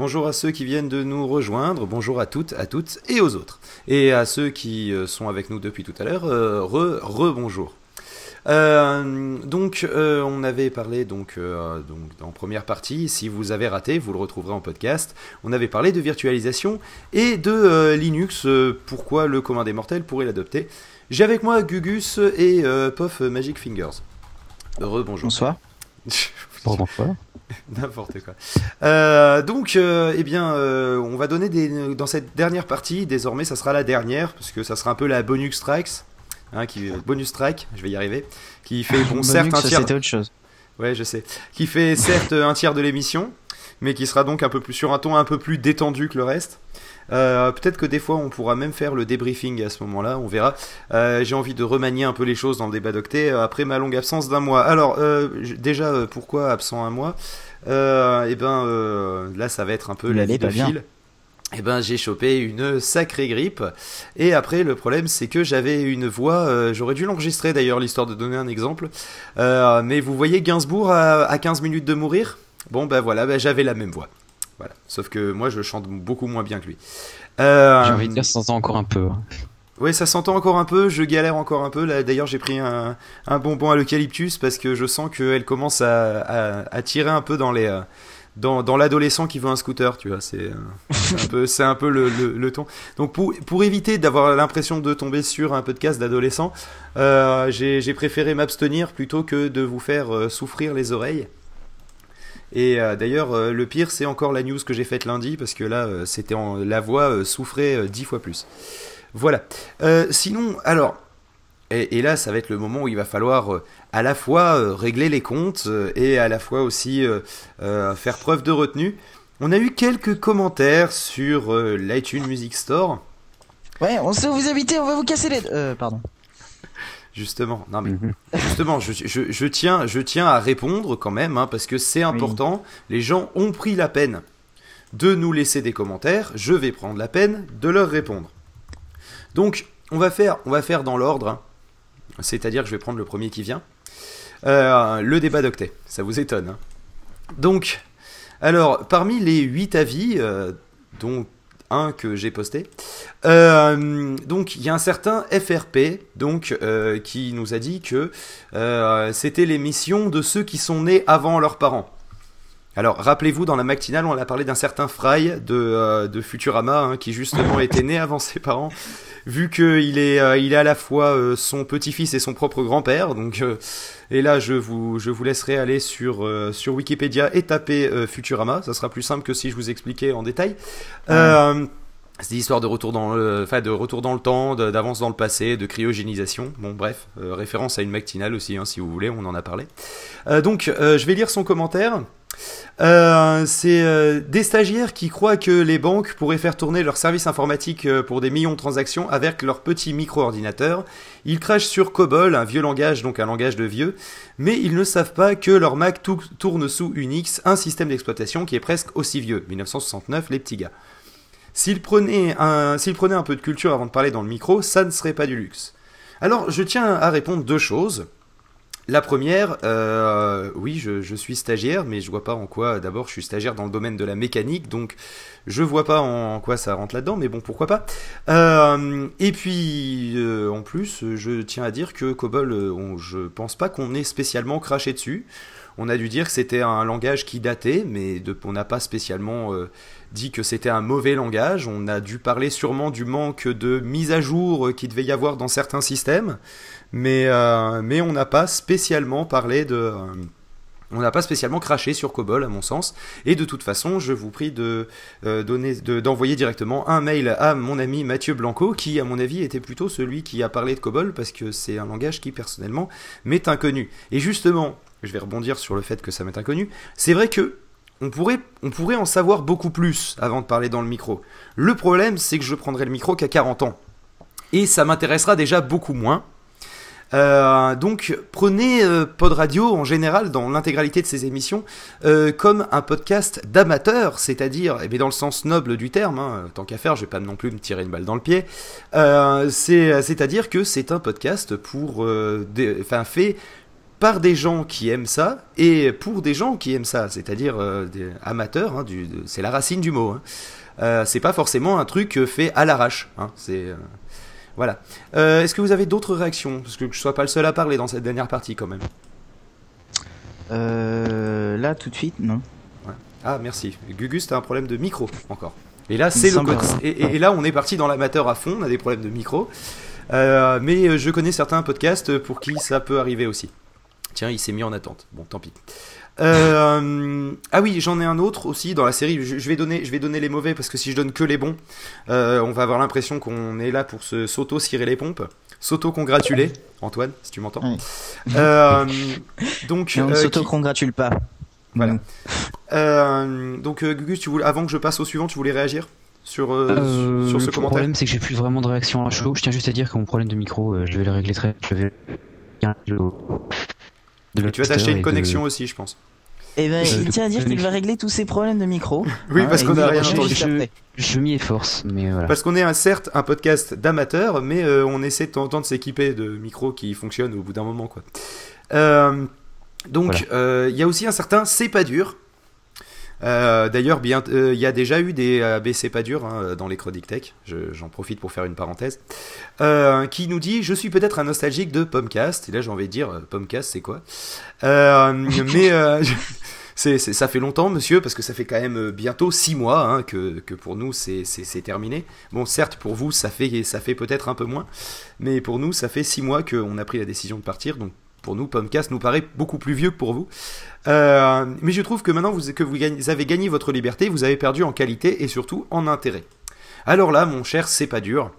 bonjour à ceux qui viennent de nous rejoindre, bonjour à toutes et aux autres. Et à ceux qui sont avec nous depuis tout à l'heure, bonjour. On avait parlé donc en première partie, si vous avez raté, vous le retrouverez en podcast. On avait parlé de virtualisation et de Linux, pourquoi le commun des mortels pourrait l'adopter. J'ai avec moi Gugus et Pof Magic Fingers. Bonjour. Bonsoir. Bonsoir. N'importe quoi. On va donner dans cette dernière partie, désormais ça sera la dernière, parce que ça sera un peu la bonus tracks, bonus track, je vais y arriver, qui fait certes un tiers. C'était autre chose. Ouais, je sais. Qui fait certes un tiers de l'émission, mais qui sera donc un peu plus sur un ton un peu plus détendu que le reste. Peut-être que des fois on pourra même faire le débriefing à ce moment-là, on verra. J'ai envie de remanier un peu les choses dans le débat d'octet après ma longue absence d'1 mois. Alors déjà pourquoi absent 1 mois là ça va être un peu la vie de fil. J'ai chopé une sacrée grippe et après le problème c'est que j'avais une voix, j'aurais dû l'enregistrer d'ailleurs l'histoire de donner un exemple, mais vous voyez Gainsbourg à 15 minutes de mourir, j'avais la même voix. Voilà. Sauf que moi je chante beaucoup moins bien que lui. J'ai envie de dire, ça s'entend encore un peu. Oui, ça s'entend encore un peu, je galère encore un peu. Là, d'ailleurs, j'ai pris un bonbon à l'eucalyptus parce que je sens qu'elle commence à tirer un peu dans l'adolescent qui veut un scooter, tu vois. C'est un peu le ton. Donc pour éviter d'avoir l'impression de tomber sur un podcast d'adolescent, j'ai préféré m'abstenir plutôt que de vous faire souffrir les oreilles. Et d'ailleurs, le pire, c'est encore la news que j'ai faite lundi, parce que là, la voix souffrait 10 fois plus. Voilà. Sinon, alors, et là, ça va être le moment où il va falloir à la fois régler les comptes et à la fois aussi faire preuve de retenue. On a eu quelques commentaires sur l'iTunes Music Store. Ouais, on sait où vous habitez, on va vous casser les... pardon. Justement, non mais justement, je tiens à répondre quand même, parce que c'est important. Oui. Les gens ont pris la peine de nous laisser des commentaires. Je vais prendre la peine de leur répondre. Donc, on va faire dans l'ordre. C'est-à-dire que je vais prendre le premier qui vient. Le débat d'octet. Ça vous étonne. Donc, alors, parmi les 8 avis, dont un que j'ai posté. Donc il y a un certain FRP qui nous a dit que c'était l'émission de ceux qui sont nés avant leurs parents. Alors rappelez-vous, dans la matinale on a parlé d'un certain Fry de Futurama qui justement était né avant ses parents, vu qu'il est à la fois son petit-fils et son propre grand-père. Donc et là je vous laisserai aller sur Wikipédia et taper Futurama, ça sera plus simple que si je vous expliquais en détail. C'est l'histoire de retour dans le temps, d'avance dans le passé, de cryogénisation. Bon bref, référence à une matinale aussi, si vous voulez, on en a parlé. Je vais lire son commentaire. C'est des stagiaires qui croient que les banques pourraient faire tourner leurs services informatiques pour des millions de transactions avec leur petit micro-ordinateur. Ils crachent sur COBOL, un vieux langage, donc un langage de vieux, mais ils ne savent pas que leur Mac tourne sous Unix, un système d'exploitation qui est presque aussi vieux, 1969, les petits gars. S'ils prenaient un peu de culture avant de parler dans le micro, ça ne serait pas du luxe. Alors, je tiens à répondre 2 choses. La première, oui, je suis stagiaire, mais je vois pas en quoi. D'abord, je suis stagiaire dans le domaine de la mécanique, donc je vois pas en quoi ça rentre là-dedans, mais bon, pourquoi pas. Et puis, en plus, je tiens à dire que COBOL, je pense pas qu'on ait spécialement craché dessus. On a dû dire que c'était un langage qui datait, mais on n'a pas spécialement dit que c'était un mauvais langage. On a dû parler sûrement du manque de mise à jour qu'il devait y avoir dans certains systèmes, mais on n'a pas spécialement on n'a pas spécialement craché sur COBOL à mon sens. Et de toute façon, je vous prie d'envoyer directement un mail à mon ami Mathieu Blanco, qui à mon avis était plutôt celui qui a parlé de COBOL, parce que c'est un langage qui personnellement m'est inconnu. Et justement, je vais rebondir sur le fait que ça m'est inconnu. C'est vrai que on pourrait en savoir beaucoup plus avant de parler dans le micro. Le problème, c'est que je prendrai le micro qu'à 40 ans. Et ça m'intéressera déjà beaucoup moins. Donc prenez Pod Radio en général dans l'intégralité de ses émissions comme un podcast d'amateur, c'est-à-dire dans le sens noble du terme, tant qu'à faire, je vais pas non plus me tirer une balle dans le pied, c'est-à-dire que c'est un podcast fait par des gens qui aiment ça et pour des gens qui aiment ça, c'est-à-dire des amateurs, hein, c'est la racine du mot. Hein. C'est pas forcément un truc fait à l'arrache. Hein, voilà. Est-ce que vous avez d'autres réactions? Parce que je sois pas le seul à parler dans cette dernière partie quand même. Là tout de suite, non. Ouais. Ah merci. Gugus, t'as un problème de micro encore. Et là c'est et là on est parti dans l'amateur à fond, on a des problèmes de micro. Mais je connais certains podcasts pour qui ça peut arriver aussi. Tiens, il s'est mis en attente. Bon, tant pis. Ah oui, j'en ai un autre aussi dans la série. Je vais donner les mauvais parce que si je donne que les bons, on va avoir l'impression qu'on est là pour s'auto-cirer les pompes, s'auto-congratuler. Antoine, si tu m'entends. Oui. Donc, on ne s'auto-congratule pas. Voilà. Donc, Gugus, avant que je passe au suivant, tu voulais réagir sur ce commentaire? Le problème, c'est que j'ai plus vraiment de réaction à chaud. Je tiens juste à dire que mon problème de micro, je vais le régler tu vas t'acheter une connexion aussi, je pense. Eh ben, il tient à dire qu'il va régler tous ses problèmes de micro. Oui, parce qu'on a rien entendu. Je m'y efforce, mais voilà. Parce qu'on est certes un podcast d'amateurs, mais on essaie de temps en temps de s'équiper de micros qui fonctionnent au bout d'un moment, quoi. Donc, y a aussi un certain C'est pas dur. D'ailleurs, il y a déjà eu des ABC pas dur hein, dans les chroniques tech. J'en profite pour faire une parenthèse. Qui nous dit: je suis peut-être un nostalgique de Pomcast. Et là, j'ai envie de dire, Pomcast, c'est quoi? Mais ça fait longtemps, monsieur, parce que ça fait quand même bientôt 6 mois hein, que pour nous c'est terminé. Bon, certes, pour vous, ça fait peut-être un peu moins, mais pour nous, ça fait 6 mois qu'on a pris la décision de partir. Donc, pour nous, Pomcast nous paraît beaucoup plus vieux que pour vous. Mais je trouve que maintenant que vous avez gagné votre liberté, vous avez perdu en qualité et surtout en intérêt. Alors là, mon cher, c'est pas dur.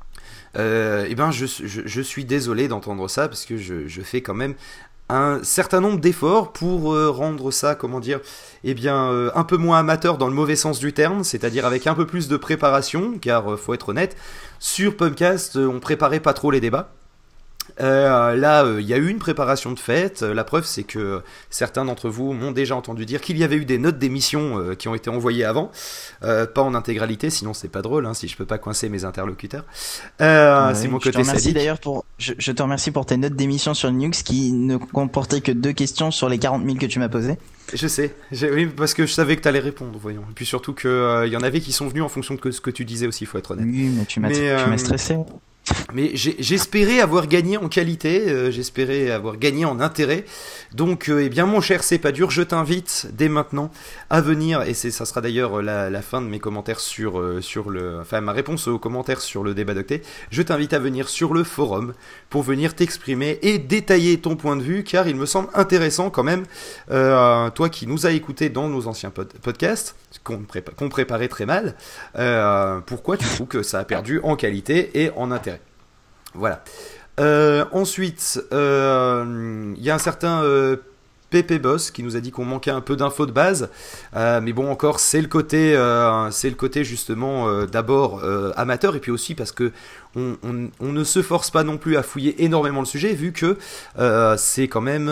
Je suis désolé d'entendre ça parce que je fais quand même un certain nombre d'efforts pour rendre ça, un peu moins amateur dans le mauvais sens du terme, c'est-à-dire avec un peu plus de préparation, car faut être honnête, sur Pomcast, on préparait pas trop les débats. Là, il y a eu une préparation de fait. La preuve, c'est que certains d'entre vous m'ont déjà entendu dire qu'il y avait eu des notes d'émission qui ont été envoyées avant, pas en intégralité, sinon c'est pas drôle, hein, si je peux pas coincer mes interlocuteurs. C'est mon côté sadique. D'ailleurs je te remercie pour tes notes d'émission sur Linux qui ne comportaient que 2 questions sur les 40 000 que tu m'as posées. Je sais, oui, parce que je savais que t'allais répondre, voyons. Et puis surtout que y en avait qui sont venus en fonction de ce que tu disais aussi, faut être honnête. Oui, mais tu m'as stressé. Mais j'espérais avoir gagné en qualité, j'espérais avoir gagné en intérêt. Donc, mon cher, c'est pas dur. Je t'invite dès maintenant à venir, et ça sera d'ailleurs la fin de mes commentaires ma réponse aux commentaires sur le débat d'octet. Je t'invite à venir sur le forum pour venir t'exprimer et détailler ton point de vue, car il me semble intéressant quand même, toi qui nous as écouté dans nos anciens podcasts, qu'on préparait très mal, pourquoi tu trouves que ça a perdu en qualité et en intérêt. Voilà. Ensuite, il y a un certain PP Boss qui nous a dit qu'on manquait un peu d'infos de base, mais bon, encore c'est le côté justement d'abord amateur, et puis aussi parce que on ne se force pas non plus à fouiller énormément le sujet, vu que c'est quand même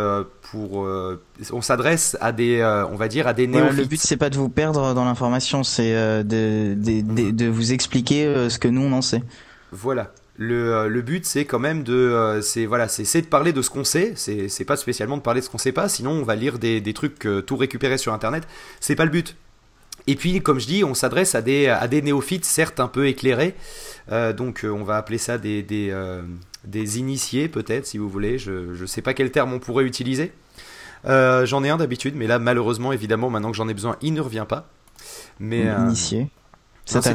on s'adresse à des à des néophytes. Le but c'est pas de vous perdre dans l'information, c'est de vous expliquer ce que nous on en sait. Voilà. Le but c'est quand même c'est de parler de ce qu'on sait, c'est pas spécialement de parler de ce qu'on sait pas, sinon on va lire des trucs tout récupérés sur internet, c'est pas le but. Et puis comme je dis, on s'adresse à des néophytes certes un peu éclairés, donc on va appeler ça des initiés peut-être, si vous voulez, je sais pas quel terme on pourrait utiliser. J'en ai un d'habitude, mais là malheureusement évidemment maintenant que j'en ai besoin il ne revient pas. Mais initié. C'est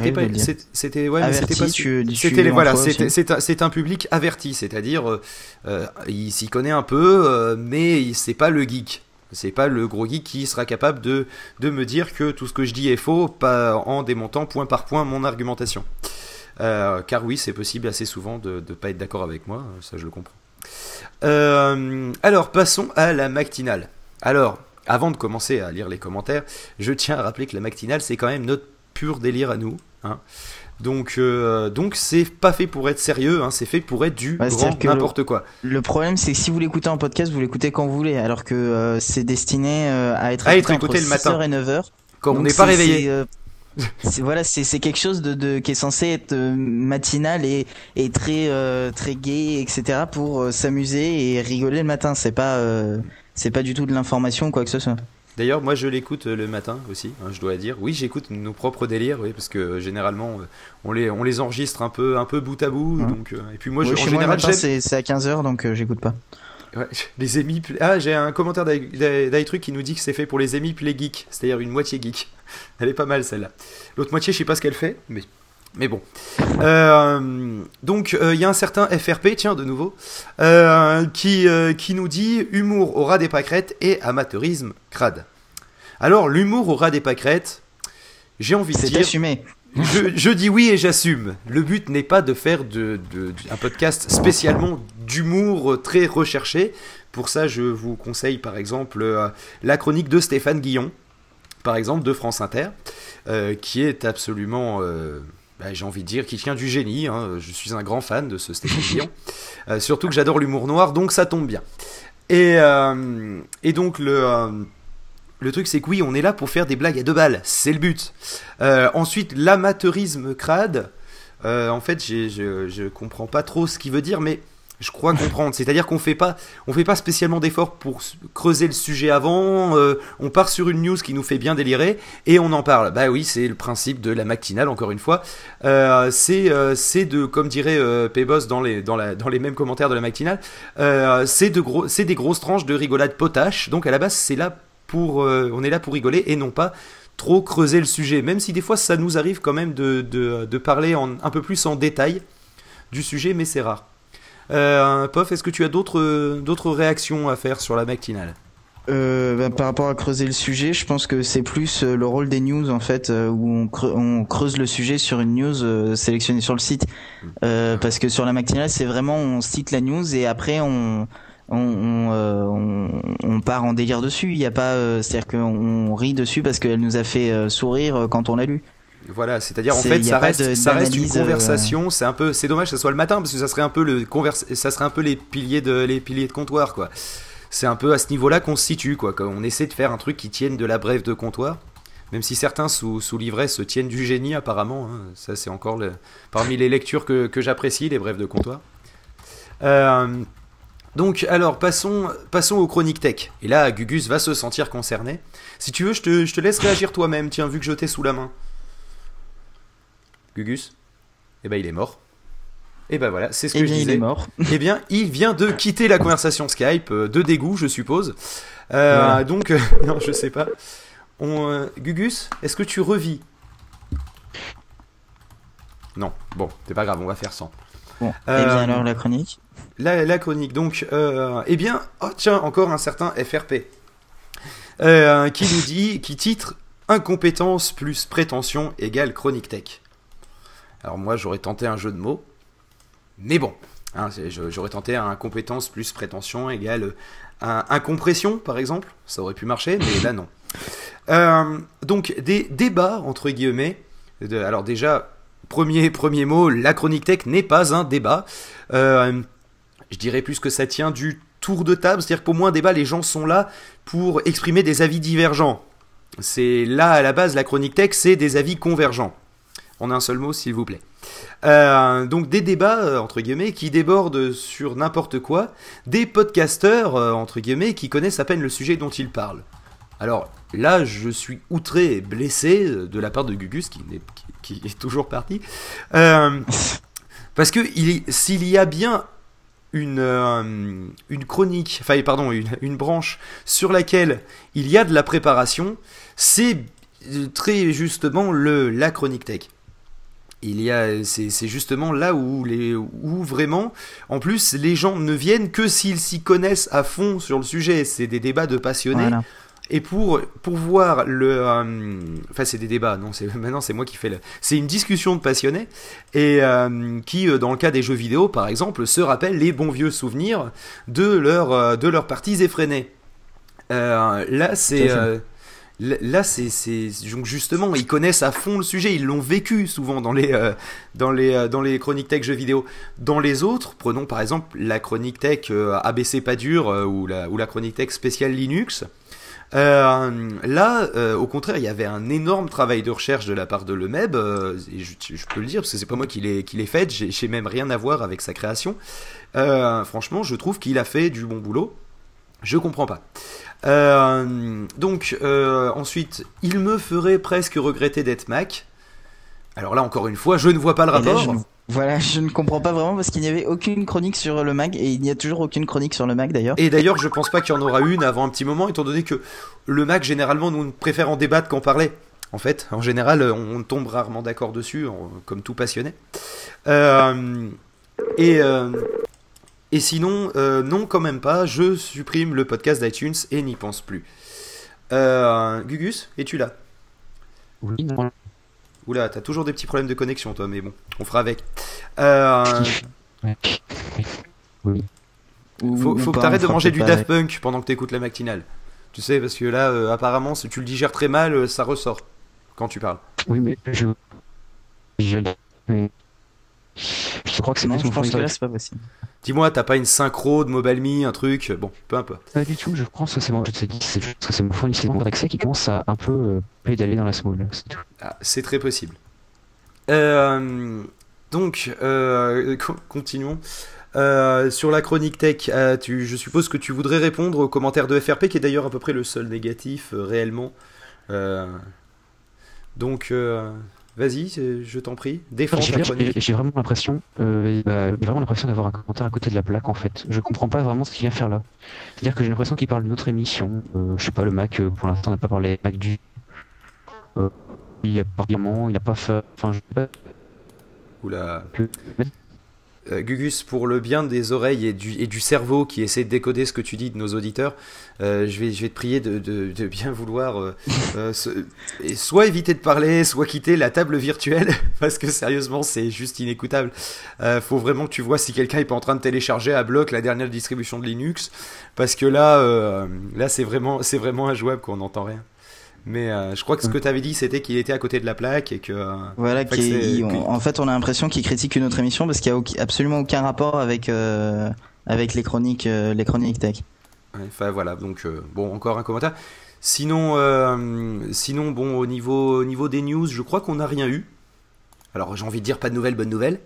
un public averti, c'est-à-dire il s'y connaît un peu, mais c'est pas le geek, c'est pas le gros geek qui sera capable de me dire que tout ce que je dis est faux, pas en démontant point par point mon argumentation. Car oui, c'est possible assez souvent de pas être d'accord avec moi, ça je le comprends. Alors passons à la matinale. Alors, avant de commencer à lire les commentaires, je tiens à rappeler que la matinale c'est quand même notre pur délire à nous, hein. Donc c'est pas fait pour être sérieux, hein, c'est fait pour être du grand n'importe quoi. Le problème c'est que si vous l'écoutez en podcast, vous l'écoutez quand vous voulez, alors que c'est destiné à être écouté entre le matin 6h et 9h. Quand on n'est pas réveillé. C'est quelque chose qui est censé être matinal et très gai, etc. pour s'amuser et rigoler le matin. C'est pas du tout de l'information ou quoi que ce soit. D'ailleurs, moi je l'écoute le matin aussi, hein, je dois dire. Oui, j'écoute nos propres délires, oui, parce que généralement on les enregistre un peu bout à bout. Donc, et puis moi, en général, c'est à 15h, donc j'écoute pas. Ouais, les émipes. Ah, j'ai un commentaire d'Aitruc qui nous dit que c'est fait pour les émipes, les geeks, c'est-à-dire une moitié geek. Elle est pas mal celle-là. L'autre moitié, je sais pas ce qu'elle fait, mais bon. Donc il y a un certain FRP, tiens de nouveau, qui nous dit humour au ras des pâquerettes et amateurisme crade. Alors l'humour au ras des pâquerettes, j'ai envie de dire. C'est assumé. Je dis oui et j'assume. Le but n'est pas de faire un podcast spécialement d'humour très recherché. Pour ça, je vous conseille par exemple la chronique de Stéphane Guillon, par exemple de France Inter, qui est absolument, j'ai envie de dire, qui tient du génie. Hein. Je suis un grand fan de ce Stéphane Guillon. Surtout que j'adore l'humour noir, donc ça tombe bien. Et donc le truc, c'est que oui, on est là pour faire des blagues à 2 balles, c'est le but. Ensuite, l'amateurisme crade, en fait, je comprends pas trop ce qu'il veut dire, mais je crois comprendre. C'est-à-dire qu'on fait pas spécialement d'efforts pour creuser le sujet avant. On part sur une news qui nous fait bien délirer et on en parle. Bah oui, c'est le principe de la matinale, encore une fois. C'est de, comme dirait P-Boss dans les mêmes commentaires de la matinale, c'est des grosses tranches de rigolade potache. Donc à la base, on est là pour rigoler et non pas trop creuser le sujet, même si des fois ça nous arrive quand même de parler un peu plus en détail du sujet, mais c'est rare. Pof, est-ce que tu as d'autres réactions à faire sur la matinale ? Par rapport à creuser le sujet, je pense que c'est plus le rôle des news en fait, où on creuse le sujet sur une news sélectionnée sur le site, parce que sur la matinale c'est vraiment on cite la news et après on part en délire dessus. Il y a pas, c'est-à-dire qu'on rit dessus parce qu'elle nous a fait sourire quand on l'a lu. Voilà, c'est-à-dire en fait ça reste une conversation. C'est dommage que ça soit le matin parce que ça serait un peu les piliers de comptoir quoi. C'est un peu à ce niveau-là qu'on se situe quoi. Quand on essaie de faire un truc qui tienne de la brève de comptoir. Même si certains sous livret se tiennent du génie apparemment. Hein. Ça c'est encore parmi les lectures que j'apprécie, les brèves de comptoir. Donc, alors, passons aux chroniques tech. Et là, Gugus va se sentir concerné. Si tu veux, je te laisse réagir toi-même, tiens, vu que je t'ai sous la main. Gugus ? Eh ben, il est mort. Et ben voilà, c'est ce que je disais. Il est mort. Eh bien, il vient de quitter la conversation Skype, de dégoût, je suppose. Voilà. Donc, non, je sais pas. Gugus, est-ce que tu revis ? Non, bon, c'est pas grave, on va faire sans. Bon, et bien alors la chronique ? La chronique, donc, eh bien, tiens, encore un certain FRP, qui titre Incompétence plus prétention égale chronique tech. Alors moi, j'aurais tenté un jeu de mots, mais bon, hein, j'aurais tenté incompétence plus prétention égale incompression, par exemple, ça aurait pu marcher, mais là non. Donc, des débats, entre guillemets, alors déjà, premier mot, la chronique tech n'est pas un débat. Je dirais plus que ça tient du tour de table, c'est-à-dire que pour moi un débat, les gens sont là pour exprimer des avis divergents. C'est là à la base la chronique tech, c'est des avis convergents. En un seul mot, s'il vous plaît. Donc des débats entre guillemets qui débordent sur n'importe quoi, des podcasteurs entre guillemets qui connaissent à peine le sujet dont ils parlent. Alors là, je suis outré et blessé de la part de Gugus qui est toujours parti, parce que s'il y a bien une chronique, enfin pardon, une branche sur laquelle il y a de la préparation, c'est très justement la chronique tech. C'est justement là où vraiment, en plus, les gens ne viennent que s'ils s'y connaissent à fond sur le sujet. C'est des débats de passionnés. Voilà. Et pour voir enfin c'est des débats, non, maintenant c'est moi qui fais c'est une discussion de passionnés et qui dans le cas des jeux vidéo par exemple se rappellent les bons vieux souvenirs de leurs parties effrénées. Là c'est donc justement ils connaissent à fond le sujet, ils l'ont vécu souvent dans les chroniques tech jeux vidéo. Dans les autres, prenons par exemple la chronique tech ABC pas dur ou la chronique tech spéciale Linux. Là, au contraire, il y avait un énorme travail de recherche de la part de Lemeb, et je peux le dire parce que c'est pas moi qui l'ai fait, j'ai même rien à voir avec sa création. Franchement, je trouve qu'il a fait du bon boulot. Je comprends pas. Donc, ensuite, il me ferait presque regretter d'être Mac. Alors là, encore une fois, je ne vois pas le rapport. Voilà, je ne comprends pas vraiment parce qu'il n'y avait aucune chronique sur le Mac et il n'y a toujours aucune chronique sur le Mac d'ailleurs. Et d'ailleurs, je pense pas qu'il y en aura une avant un petit moment, étant donné que le Mac, généralement, nous préfère en débattre qu'en parler. En fait, en général, on tombe rarement d'accord dessus, comme tout passionné. Et sinon, non, quand même pas, je supprime le podcast d'iTunes et n'y pense plus. Gugus, es-tu là ? Oui, non. Oula, t'as toujours des petits problèmes de connexion, toi, mais bon, on fera avec. Oui. Faut que t'arrêtes de manger du Daft Punk pendant que t'écoutes la matinale. Tu sais, parce que là, apparemment, si tu le digères très mal, ça ressort quand tu parles. Oui, mais je crois que c'est non, je pense que là, c'est pas possible. Dis-moi, t'as pas une synchro de MobileMe, un truc, bon, peu importe. Pas du tout, je pense que c'est mon fournisseur d'accès qui commence à un peu pédaler dans la small. Ah, c'est très possible. Donc, continuons. Sur la chronique tech, je suppose que tu voudrais répondre aux commentaires de FRP, qui est d'ailleurs à peu près le seul négatif réellement. Donc, vas-y, je t'en prie, défends ta chronique. J'ai vraiment l'impression d'avoir un commentaire à côté de la plaque en fait. Je comprends pas vraiment ce qu'il vient faire là. C'est-à-dire que j'ai l'impression qu'il parle d'une autre émission. Je sais pas, le Mac, pour l'instant, on n'a pas parlé Mac du. Il a pas il n'a pas fait. Enfin, je sais pas. Oula. Gugus, pour le bien des oreilles et du cerveau qui essaie de décoder ce que tu dis de nos auditeurs, je vais te prier de bien vouloir soit éviter de parler, soit quitter la table virtuelle, parce que sérieusement c'est juste inécoutable. Faut vraiment que tu vois si quelqu'un est pas en train de télécharger à bloc la dernière distribution de Linux, parce que là c'est vraiment injouable qu'on n'entend rien. Mais je crois que ce que tu avais dit, c'était qu'il était à côté de la plaque et que. Voilà, en fait, on a l'impression qu'il critique une autre émission parce qu'il n'y a absolument aucun rapport avec les chroniques tech. Enfin voilà, donc bon, encore un commentaire. Sinon, bon, au niveau des news, je crois qu'on n'a rien eu. Alors j'ai envie de dire pas de nouvelles, bonnes nouvelles.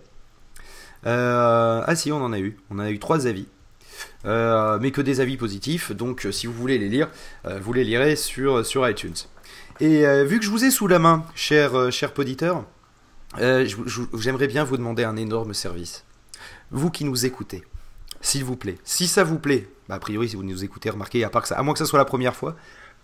Ah si, on en a eu. On a eu 3 avis. Mais que des avis positifs, donc si vous voulez les lire, vous les lirez sur iTunes. Et vu que je vous ai sous la main, cher poditeur, j'aimerais bien vous demander un énorme service. Vous qui nous écoutez, s'il vous plaît, si ça vous plaît, a priori si vous nous écoutez, remarquez, à moins que ça soit la première fois,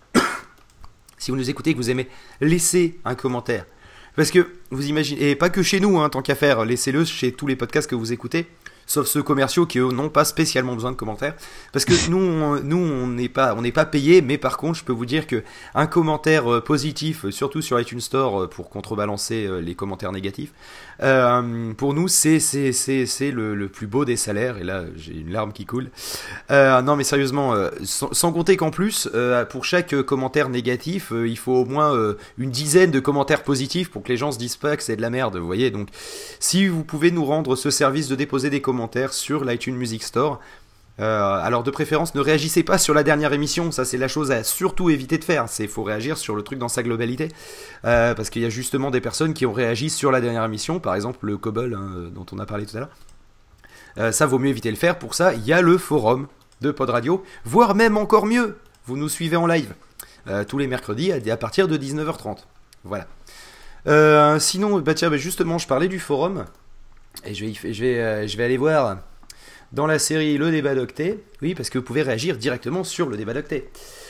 si vous nous écoutez et que vous aimez, laissez un commentaire. Parce que vous imaginez, et pas que chez nous, tant qu'à faire, laissez-le chez tous les podcasts que vous écoutez, sauf ceux commerciaux qui eux n'ont pas spécialement besoin de commentaires, parce que nous on n'est pas payé, mais par contre je peux vous dire que un commentaire positif, surtout sur iTunes Store pour contrebalancer les commentaires négatifs, pour nous c'est le plus beau des salaires, et là j'ai une larme qui coule. Non mais sérieusement, sans compter qu'en plus pour chaque commentaire négatif il faut au moins une dizaine de commentaires positifs pour que les gens se disent pas que c'est de la merde, vous voyez. Donc si vous pouvez nous rendre ce service de déposer des commentaires sur l'iTunes Music Store, alors de préférence ne réagissez pas sur la dernière émission, ça c'est la chose à surtout éviter de faire. Il faut réagir sur le truc dans sa globalité, parce qu'il y a justement des personnes qui ont réagi sur la dernière émission, par exemple le Cobble dont on a parlé tout à l'heure. Ça vaut mieux éviter de le faire. Pour ça il y a le forum de Pod Radio, voire même encore mieux, vous nous suivez en live tous les mercredis à partir de 19h30. Voilà. Sinon tiens, justement je parlais du forum. Et je vais aller voir dans la série Le Débat d'Octet, oui, parce que vous pouvez réagir directement sur Le Débat d'Octet.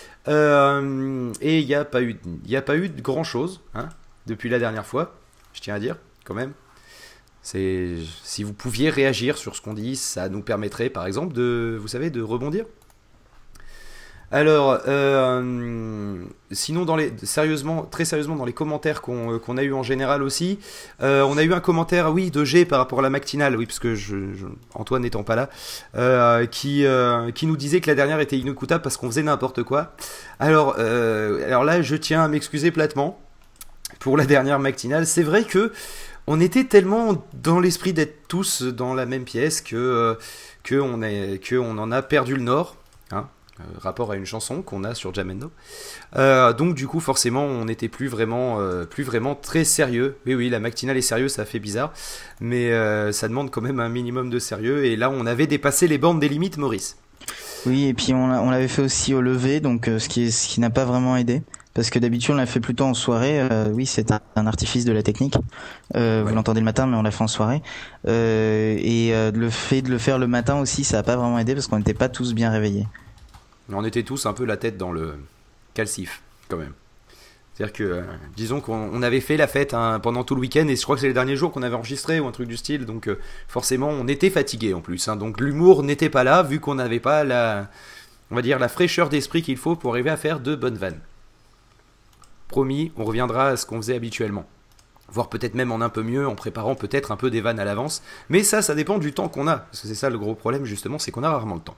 Et il n'y a pas eu de grand chose depuis la dernière fois, je tiens à dire, quand même. Si vous pouviez réagir sur ce qu'on dit, ça nous permettrait, par exemple, de rebondir. Alors, sinon, très sérieusement, dans les commentaires qu'on a eu en général aussi, on a eu un commentaire, oui, de G par rapport à la matinale, oui, parce que Antoine n'étant pas là, qui nous disait que la dernière était inécoutable parce qu'on faisait n'importe quoi. Alors là, je tiens à m'excuser platement pour la dernière matinale. C'est vrai que on était tellement dans l'esprit d'être tous dans la même pièce que on en a perdu le nord. rapport à une chanson qu'on a sur Jamendo. Donc du coup forcément on n'était plus vraiment très sérieux. Oui, la matinale est sérieux, ça fait bizarre, mais ça demande quand même un minimum de sérieux, et là on avait dépassé les bornes des limites, Maurice. Oui, et puis on l'avait fait aussi au lever, donc ce qui n'a pas vraiment aidé. Parce que d'habitude on l'a fait plutôt en soirée. Oui, c'est un artifice de la technique. Vous l'entendez le matin, mais on l'a fait en soirée. Le fait de le faire le matin aussi, ça n'a pas vraiment aidé parce qu'on n'était pas tous bien réveillés. On était tous un peu la tête dans le calcif, quand même. C'est-à-dire que, disons qu'on avait fait la fête pendant tout le week-end, et je crois que c'est les derniers jours qu'on avait enregistré ou un truc du style, donc forcément on était fatigué en plus. Donc l'humour n'était pas là, vu qu'on n'avait pas la fraîcheur d'esprit qu'il faut pour arriver à faire de bonnes vannes. Promis, on reviendra à ce qu'on faisait habituellement. Voire peut-être même en un peu mieux, en préparant peut-être un peu des vannes à l'avance. Mais ça dépend du temps qu'on a. Parce que c'est ça le gros problème, justement, c'est qu'on a rarement le temps.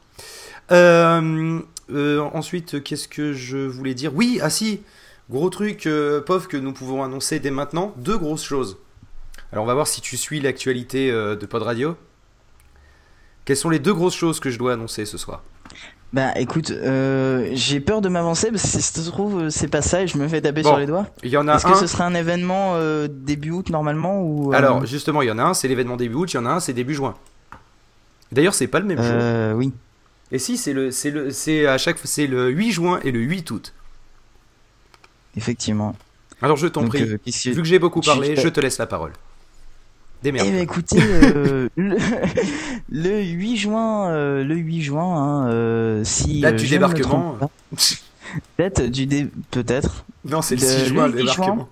Ensuite, qu'est-ce que je voulais dire ? Oui, gros truc, POF, que nous pouvons annoncer dès maintenant. 2 grosses choses. Alors, on va voir si tu suis l'actualité de Pod Radio. Quelles sont les 2 grosses choses que je dois annoncer ce soir ? Bah écoute, j'ai peur de m'avancer parce que si ça se trouve c'est pas ça et je me fais taper sur les doigts. Il y en a Est-ce que ce serait un événement début août normalement ou Alors justement, il y en a un, c'est l'événement début août, il y en a un, c'est début juin. D'ailleurs, c'est pas le même jour. Oui. Et si, c'est le 8 juin et le 8 août. Effectivement. Alors je t'en prie, vu que j'ai beaucoup parlé, je te laisse la parole. Eh ben écoutez, le 8 juin, si date du débarquement. Peut-être. Non, c'est le 6 juin le débarquement.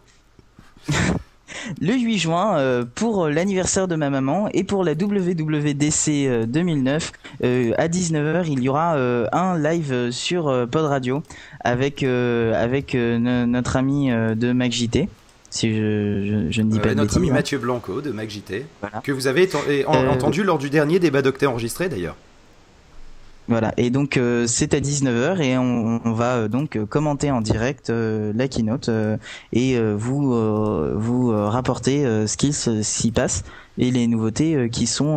Le 8 juin, pour l'anniversaire de ma maman et pour la WWDC 2009, à 19h, il y aura un live sur Pod Radio avec notre ami de MacJT. Si je ne dis pas de notre bêtises, ami Mathieu Blanco de MacJT, voilà. Que vous avez entendu lors du dernier débat d'octet enregistré d'ailleurs. Voilà, et donc c'est à 19h et on va donc commenter en direct la keynote et vous rapporter ce qu'il s'y passe et les nouveautés qui sont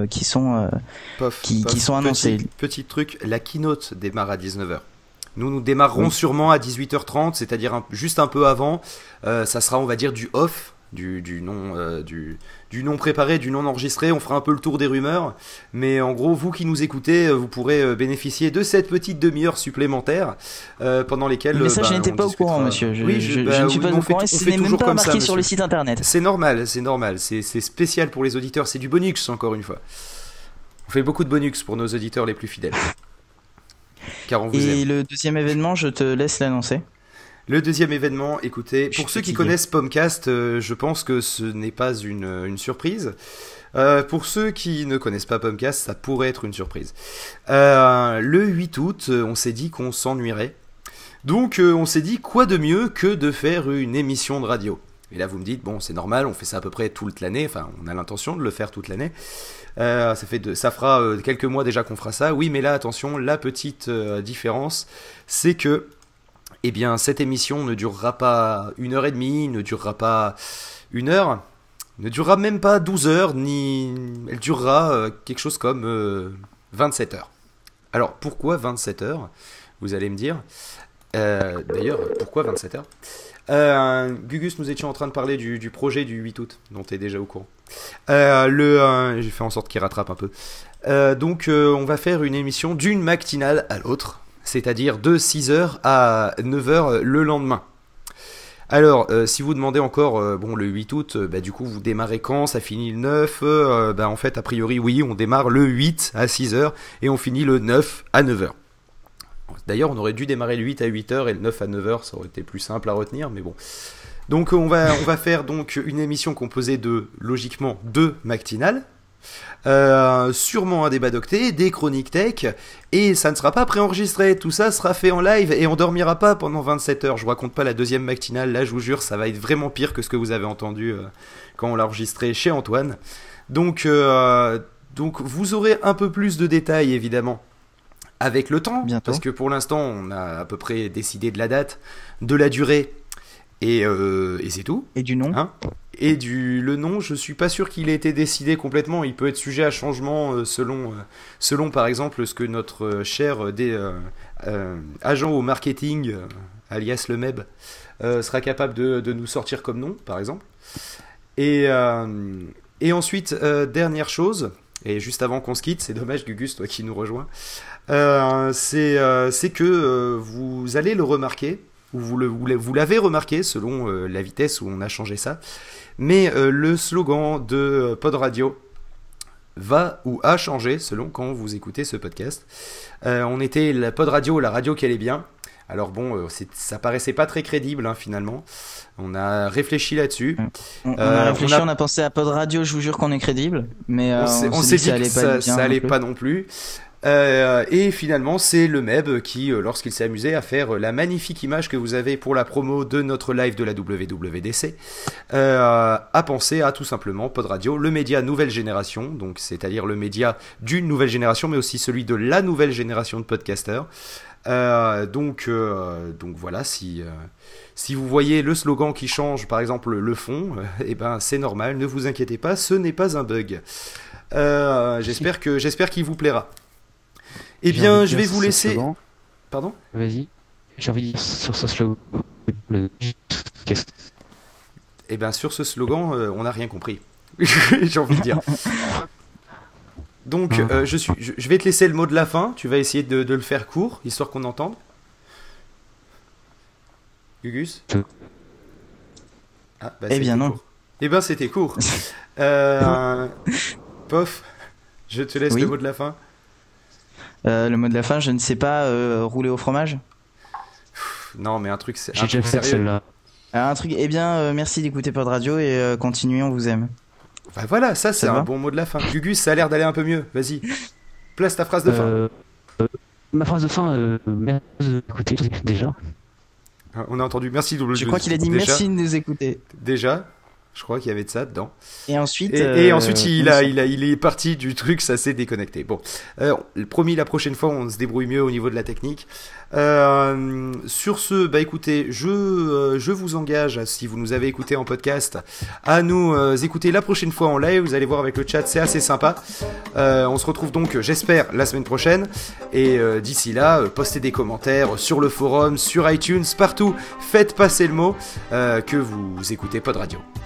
annoncées. Petit truc, la keynote démarre à 19h. Nous démarrerons sûrement à 18h30, c'est-à-dire juste un peu avant. Ça sera, on va dire, du off, du non préparé, du non enregistré. On fera un peu le tour des rumeurs. Mais en gros, vous qui nous écoutez, vous pourrez bénéficier de cette petite demi-heure supplémentaire pendant lesquelles... Mais ça, je n'étais pas au courant, monsieur. Je ne suis pas au courant et ce n'est même pas marqué sur le site internet. C'est normal. C'est spécial pour les auditeurs. C'est du bonus, encore une fois. On fait beaucoup de bonus pour nos auditeurs les plus fidèles. Car on vous aime. Le deuxième événement, je te laisse l'annoncer. Le deuxième événement, écoutez, pour ceux qui connaissent Pomcast, je pense que ce n'est pas une surprise. Pour ceux qui ne connaissent pas Pomcast, ça pourrait être une surprise. Le 8 août, on s'est dit qu'on s'ennuierait. Donc on s'est dit quoi de mieux que de faire une émission de radio. Et là vous me dites, bon c'est normal, on fait ça à peu près toute l'année, enfin on a l'intention de le faire toute l'année. Ça fera quelques mois déjà qu'on fera ça. Oui, mais là attention, la petite différence, c'est que cette émission ne durera pas 1h30, ne durera pas 1 heure, ne durera même pas 12 heures, elle durera quelque chose comme 27 heures. Alors pourquoi 27 heures ? Vous allez me dire. D'ailleurs, pourquoi 27 heures ? Gugus, nous étions en train de parler du projet du 8 août, dont tu es déjà au courant. J'ai fait en sorte qu'il rattrape un peu. Donc, on va faire une émission d'une matinale à l'autre, c'est-à-dire de 6h à 9h le lendemain. Alors, si vous demandez encore, le 8 août, du coup, vous démarrez quand ? Ça finit le 9 en fait, a priori, oui, on démarre le 8 à 6h et on finit le 9 à 9h. D'ailleurs, on aurait dû démarrer le 8 à 8h et le 9 à 9h, ça aurait été plus simple à retenir, mais bon. Donc, on va faire donc une émission composée de, logiquement, 2 matinales, sûrement un débat d'octet, des chroniques tech, et ça ne sera pas préenregistré, tout ça sera fait en live, et on dormira pas pendant 27 heures. Je vous raconte pas la deuxième matinale, là je vous jure, ça va être vraiment pire que ce que vous avez entendu quand on l'a enregistré chez Antoine. Donc vous aurez un peu plus de détails, évidemment, avec le temps, bientôt. Parce que pour l'instant, on a à peu près décidé de la date, de la durée, et c'est tout. Et du nom. et le nom, je suis pas sûr qu'il ait été décidé complètement. Il peut être sujet à changement selon par exemple ce que notre cher agent au marketing, alias le MEB, sera capable de nous sortir comme nom, par exemple. Et ensuite, dernière chose, et juste avant qu'on se quitte, c'est dommage Gugus, toi qui nous rejoins, c'est que vous allez le remarquer, ou vous l'avez remarqué selon la vitesse où on a changé ça, mais le slogan de Pod Radio va ou a changé selon quand vous écoutez ce podcast. On était la Pod Radio, la radio qui allait bien. Alors bon, ça paraissait pas très crédible finalement. On a réfléchi là-dessus. On a pensé à Pod Radio, je vous jure qu'on est crédible, mais on s'est dit que ça allait pas non plus. Et finalement, c'est le MEB qui, lorsqu'il s'est amusé à faire la magnifique image que vous avez pour la promo de notre live de la WWDC, a pensé à tout simplement Pod Radio, le média nouvelle génération, donc c'est-à-dire le média d'une nouvelle génération, mais aussi celui de la nouvelle génération de podcasters. Donc voilà, si vous voyez le slogan qui change, par exemple le fond, c'est normal, ne vous inquiétez pas, ce n'est pas un bug. J'espère qu'il vous plaira. Eh bien, je vais vous laisser. Pardon ? Vas-y. J'ai envie de dire sur ce slogan. Eh bien, sur ce slogan, on n'a rien compris. J'ai envie de dire. Donc, je vais te laisser le mot de la fin. Tu vas essayer de le faire court, histoire qu'on entende. Gugus ? Eh bien, non. Court. Eh bien, c'était court. Pof, je te laisse le mot de la fin. Le mot de la fin, je ne sais pas, rouler au fromage. Non, mais un truc J'ai déjà fait celle-là. Un truc, eh bien, merci d'écouter Pod Radio et continuez, on vous aime. Bah voilà, ça c'est un bon mot de la fin. Gugus, ça a l'air d'aller un peu mieux. Vas-y, place ta phrase de fin. Ma phrase de fin, merci d'écouter déjà. On a entendu merci double. Je crois qu'il a dit déjà. Merci de nous écouter. Déjà. Je crois qu'il y avait de ça dedans. Et ensuite, ensuite il est parti du truc, ça s'est déconnecté. Bon, promis, la prochaine fois, on se débrouille mieux au niveau de la technique. Sur ce, écoutez, je vous engage, si vous nous avez écouté en podcast, à nous écouter la prochaine fois en live. Vous allez voir avec le chat, c'est assez sympa. On se retrouve donc, j'espère, la semaine prochaine. Et d'ici là, postez des commentaires sur le forum, sur iTunes, partout. Faites passer le mot que vous écoutez Pod Radio.